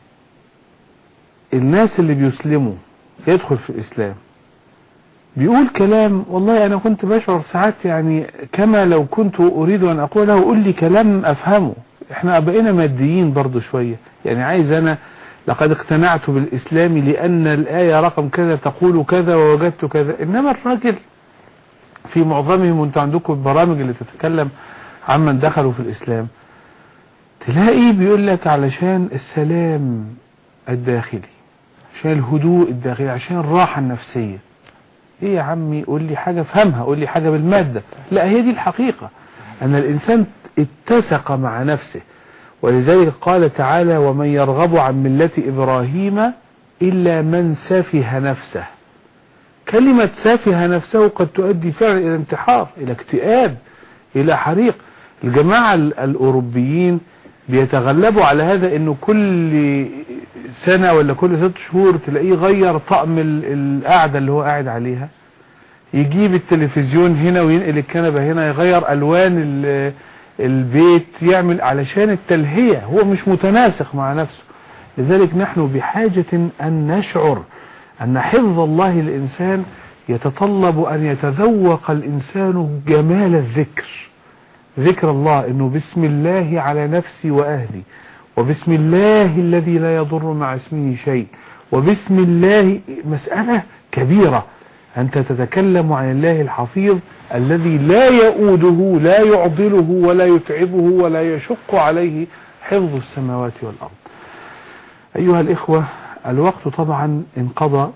الناس اللي بيسلموا يدخل في الإسلام بيقول كلام، والله أنا كنت بشعر ساعات يعني كما لو كنت أريد أن أقول له قل لي كلام أفهمه. إحنا بقينا ماديين برضو شوية، يعني عايز أنا لقد اقتنعت بالإسلام لأن الآية رقم كذا تقول كذا ووجدت كذا. إنما الراجل في معظمهم، وانتوا عندكم البرامج اللي تتكلم عمن دخلوا في الإسلام، تلاقي بيقول لك علشان السلام الداخلي، عشان الهدوء الداخلي، عشان الراحة النفسية. ايه يا عمي قول لي حاجة فهمها، قول لي حاجة بالمادة. لا، هي دي الحقيقة، ان الانسان اتسق مع نفسه. ولذلك قال تعالى ومن يرغب عن ملة ابراهيم الا من سفه نفسه. كلمة سفه نفسه قد تؤدي فعلا الى انتحار، الى اكتئاب، الى حريق. الجماعة الاوروبيين بيتغلبوا على هذا، انه كل سنة ولا كل ست شهور تلاقيه غير طقم القعدة اللي هو قاعد عليها، يجيب التلفزيون هنا وينقل الكنبة هنا، يغير الوان البيت، يعمل علشان التلهية، هو مش متناسق مع نفسه. لذلك نحن بحاجة ان نشعر ان حفظ الله للإنسان يتطلب ان يتذوق الإنسان جمال الذكر، ذكر الله، انه بسم الله على نفسي واهلي، وبسم الله الذي لا يضر مع اسمه شيء، وبسم الله. مسألة كبيرة، انت تتكلم عن الله الحفيظ الذي لا يؤوده، لا يعضله ولا يتعبه ولا يشق عليه حفظ السماوات والارض. ايها الاخوة، الوقت طبعا انقضى،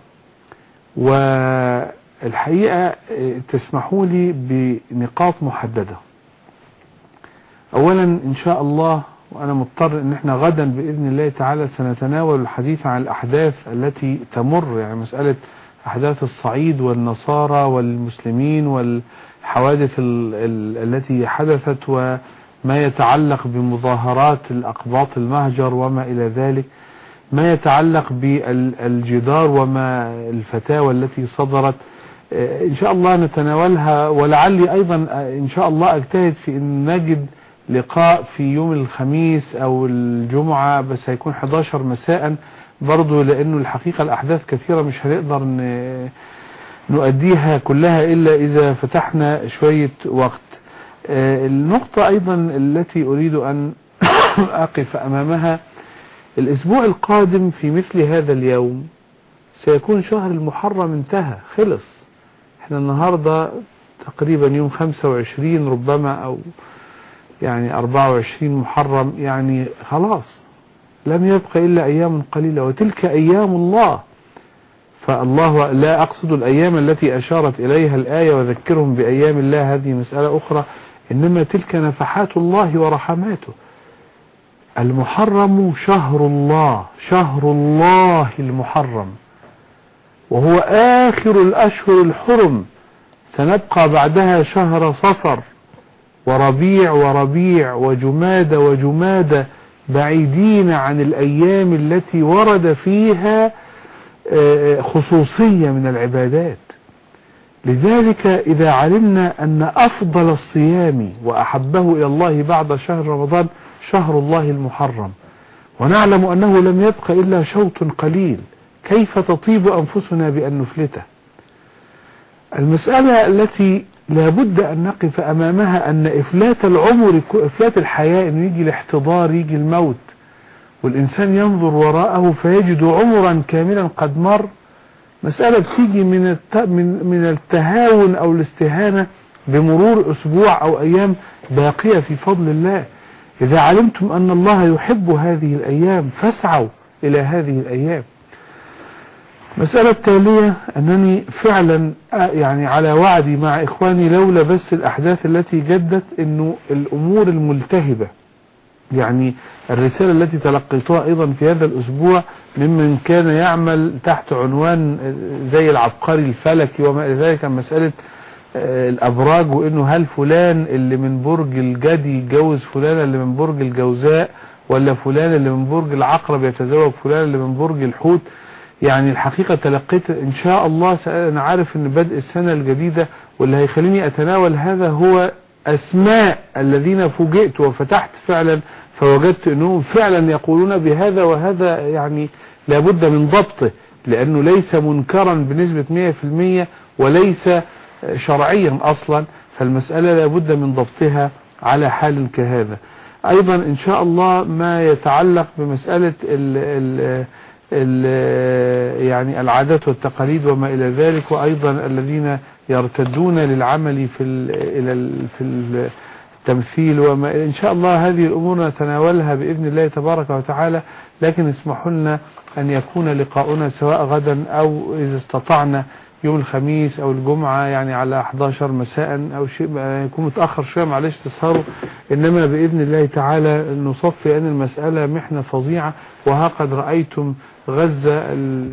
والحقيقة تسمحوا لي بنقاط محددة. اولا ان شاء الله، وانا مضطر ان احنا غدا باذن الله تعالى سنتناول الحديث عن الاحداث التي تمر، يعني مسألة احداث الصعيد والنصارى والمسلمين والحوادث ال ال التي حدثت، وما يتعلق بمظاهرات الاقباط المهجر وما الى ذلك. ما يتعلق بالجدار وما الفتاوى التي صدرت إن شاء الله نتناولها، ولعلي أيضا إن شاء الله أجتهد في أن نجد لقاء في يوم الخميس أو الجمعة، بس هيكون إحدى عشرة مساء برضو، لأنه الحقيقة الأحداث كثيرة مش هنقدر نؤديها كلها إلا إذا فتحنا شوية وقت. النقطة أيضا التي أريد أن أقف أمامها، الأسبوع القادم في مثل هذا اليوم سيكون شهر المحرم انتهى خلص. احنا النهاردة تقريبا يوم خمسة وعشرين ربما أو يعني أربعة وعشرين محرم، يعني خلاص لم يبقى إلا أيام قليلة، وتلك أيام الله. فالله لا أقصد الأيام التي أشارت إليها الآية وذكرهم بأيام الله، هذه مسألة أخرى، إنما تلك نفحات الله ورحماته. المحرم شهر الله، شهر الله المحرم، وهو آخر الأشهر الحرم. سنبقى بعدها شهر صفر وربيع وربيع وجماد وجماد، بعيدين عن الأيام التي ورد فيها خصوصية من العبادات. لذلك إذا علمنا أن أفضل الصيام وأحبه إلى الله بعد شهر رمضان شهر الله المحرم، ونعلم أنه لم يبق إلا شوط قليل، كيف تطيب أنفسنا بأن نفلته؟ المسألة التي لابد أن نقف أمامها أن إفلات العمر، إفلات الحياة، إنه يجي الاحتضار، يجي الموت، والإنسان ينظر وراءه فيجد عمرا كاملا قد مر، مسألة تيجي من من من التهاون أو الاستهانة بمرور أسبوع أو أيام باقية في فضل الله. إذا علمتم أن الله يحب هذه الأيام فاسعوا إلى هذه الأيام. مسألة تالية، أنني فعلا يعني على وعدي مع إخواني، لولا بس الأحداث التي جدت، إنه الأمور الملتهبة، يعني الرسالة التي تلقيتها أيضا في هذا الأسبوع ممن كان يعمل تحت عنوان زي العبقري الفلكي وما إلى ذلك، مسألة الأبراج، وإنه هل فلان اللي من برج الجدي يتجوز فلان اللي من برج الجوزاء، ولا فلان اللي من برج العقرب يتزوج فلان اللي من برج الحوت. يعني الحقيقة تلقيت إن شاء الله، أنا عارف إن بدء السنة الجديدة، واللي هيخليني أتناول هذا هو أسماء الذين فوجئت وفتحت فعلا فوجدت أنهم فعلا يقولون بهذا، وهذا يعني لابد من ضبطه، لأنه ليس منكرا بنسبة مئة في المئة وليس شرعيا أصلا، فالمسألة لابد من ضبطها على حال كهذا. أيضا إن شاء الله ما يتعلق بمسألة ال ال ال يعني العادات والتقاليد وما إلى ذلك، وأيضا الذين يرتدون للعمل في ال في التمثيل وما، إن شاء الله هذه الأمور نتناولها بإذن الله تبارك وتعالى. لكن اسمحوا لنا أن يكون لقاؤنا سواء غدا أو إذا استطعنا يوم الخميس أو الجمعة، يعني على أحد عشر مساء أو شيء، يكون متأخر شوية معلش تسهروا، إنما بإذن الله تعالى نصفي أن المسألة محنة فظيعة. وها قد رأيتم غزة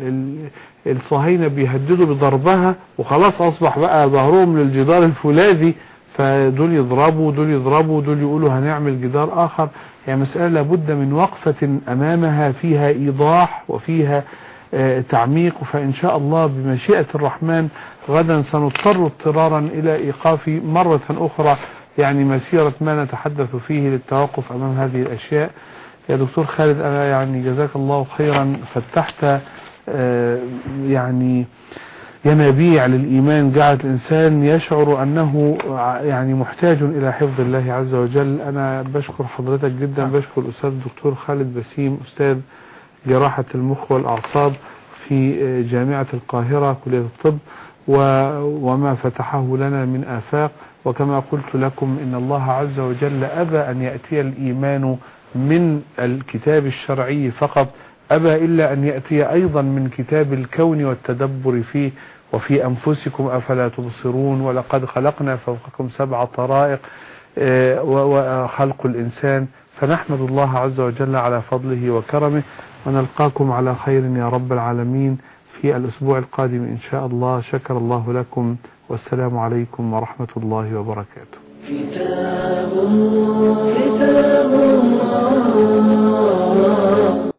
الصهاينة بيهددوا بضربها، وخلاص أصبح بقى ظهرهم للجدار الفولاذي، فدول يضربوا دول يضربوا دول يقولوا هنعمل جدار آخر. يعني مسألة لابد من وقفة أمامها فيها إيضاح وفيها آه تعميق. فإن شاء الله بمشيئة الرحمن غدا سنضطر اضطرارا إلى إيقاف مرة أخرى، يعني مسيرة ما نتحدث فيه للتوقف أمام هذه الأشياء. يا دكتور خالد، أنا يعني جزاك الله خيرا، فتحت آه يعني ينابيع للإيمان، جعلت الإنسان يشعر أنه يعني محتاج إلى حفظ الله عز وجل. أنا بشكر حضرتك جدا، بشكر الأستاذ الدكتور خالد بسيم، أستاذ جراحة المخ والأعصاب في جامعة القاهرة كلية الطب، وما فتحه لنا من آفاق. وكما قلت لكم إن الله عز وجل أبى أن يأتي الإيمان من الكتاب الشرعي فقط، أبى إلا أن يأتي أيضا من كتاب الكون والتدبر فيه. وفي أنفسكم أفلا تبصرون، ولقد خلقنا فوقكم سبع طرائق، وخلق الإنسان. فنحمد الله عز وجل على فضله وكرمه، ونلقاكم على خير يا رب العالمين في الأسبوع القادم إن شاء الله. شكر الله لكم، والسلام عليكم ورحمة الله وبركاته. كتاب الله كتاب الله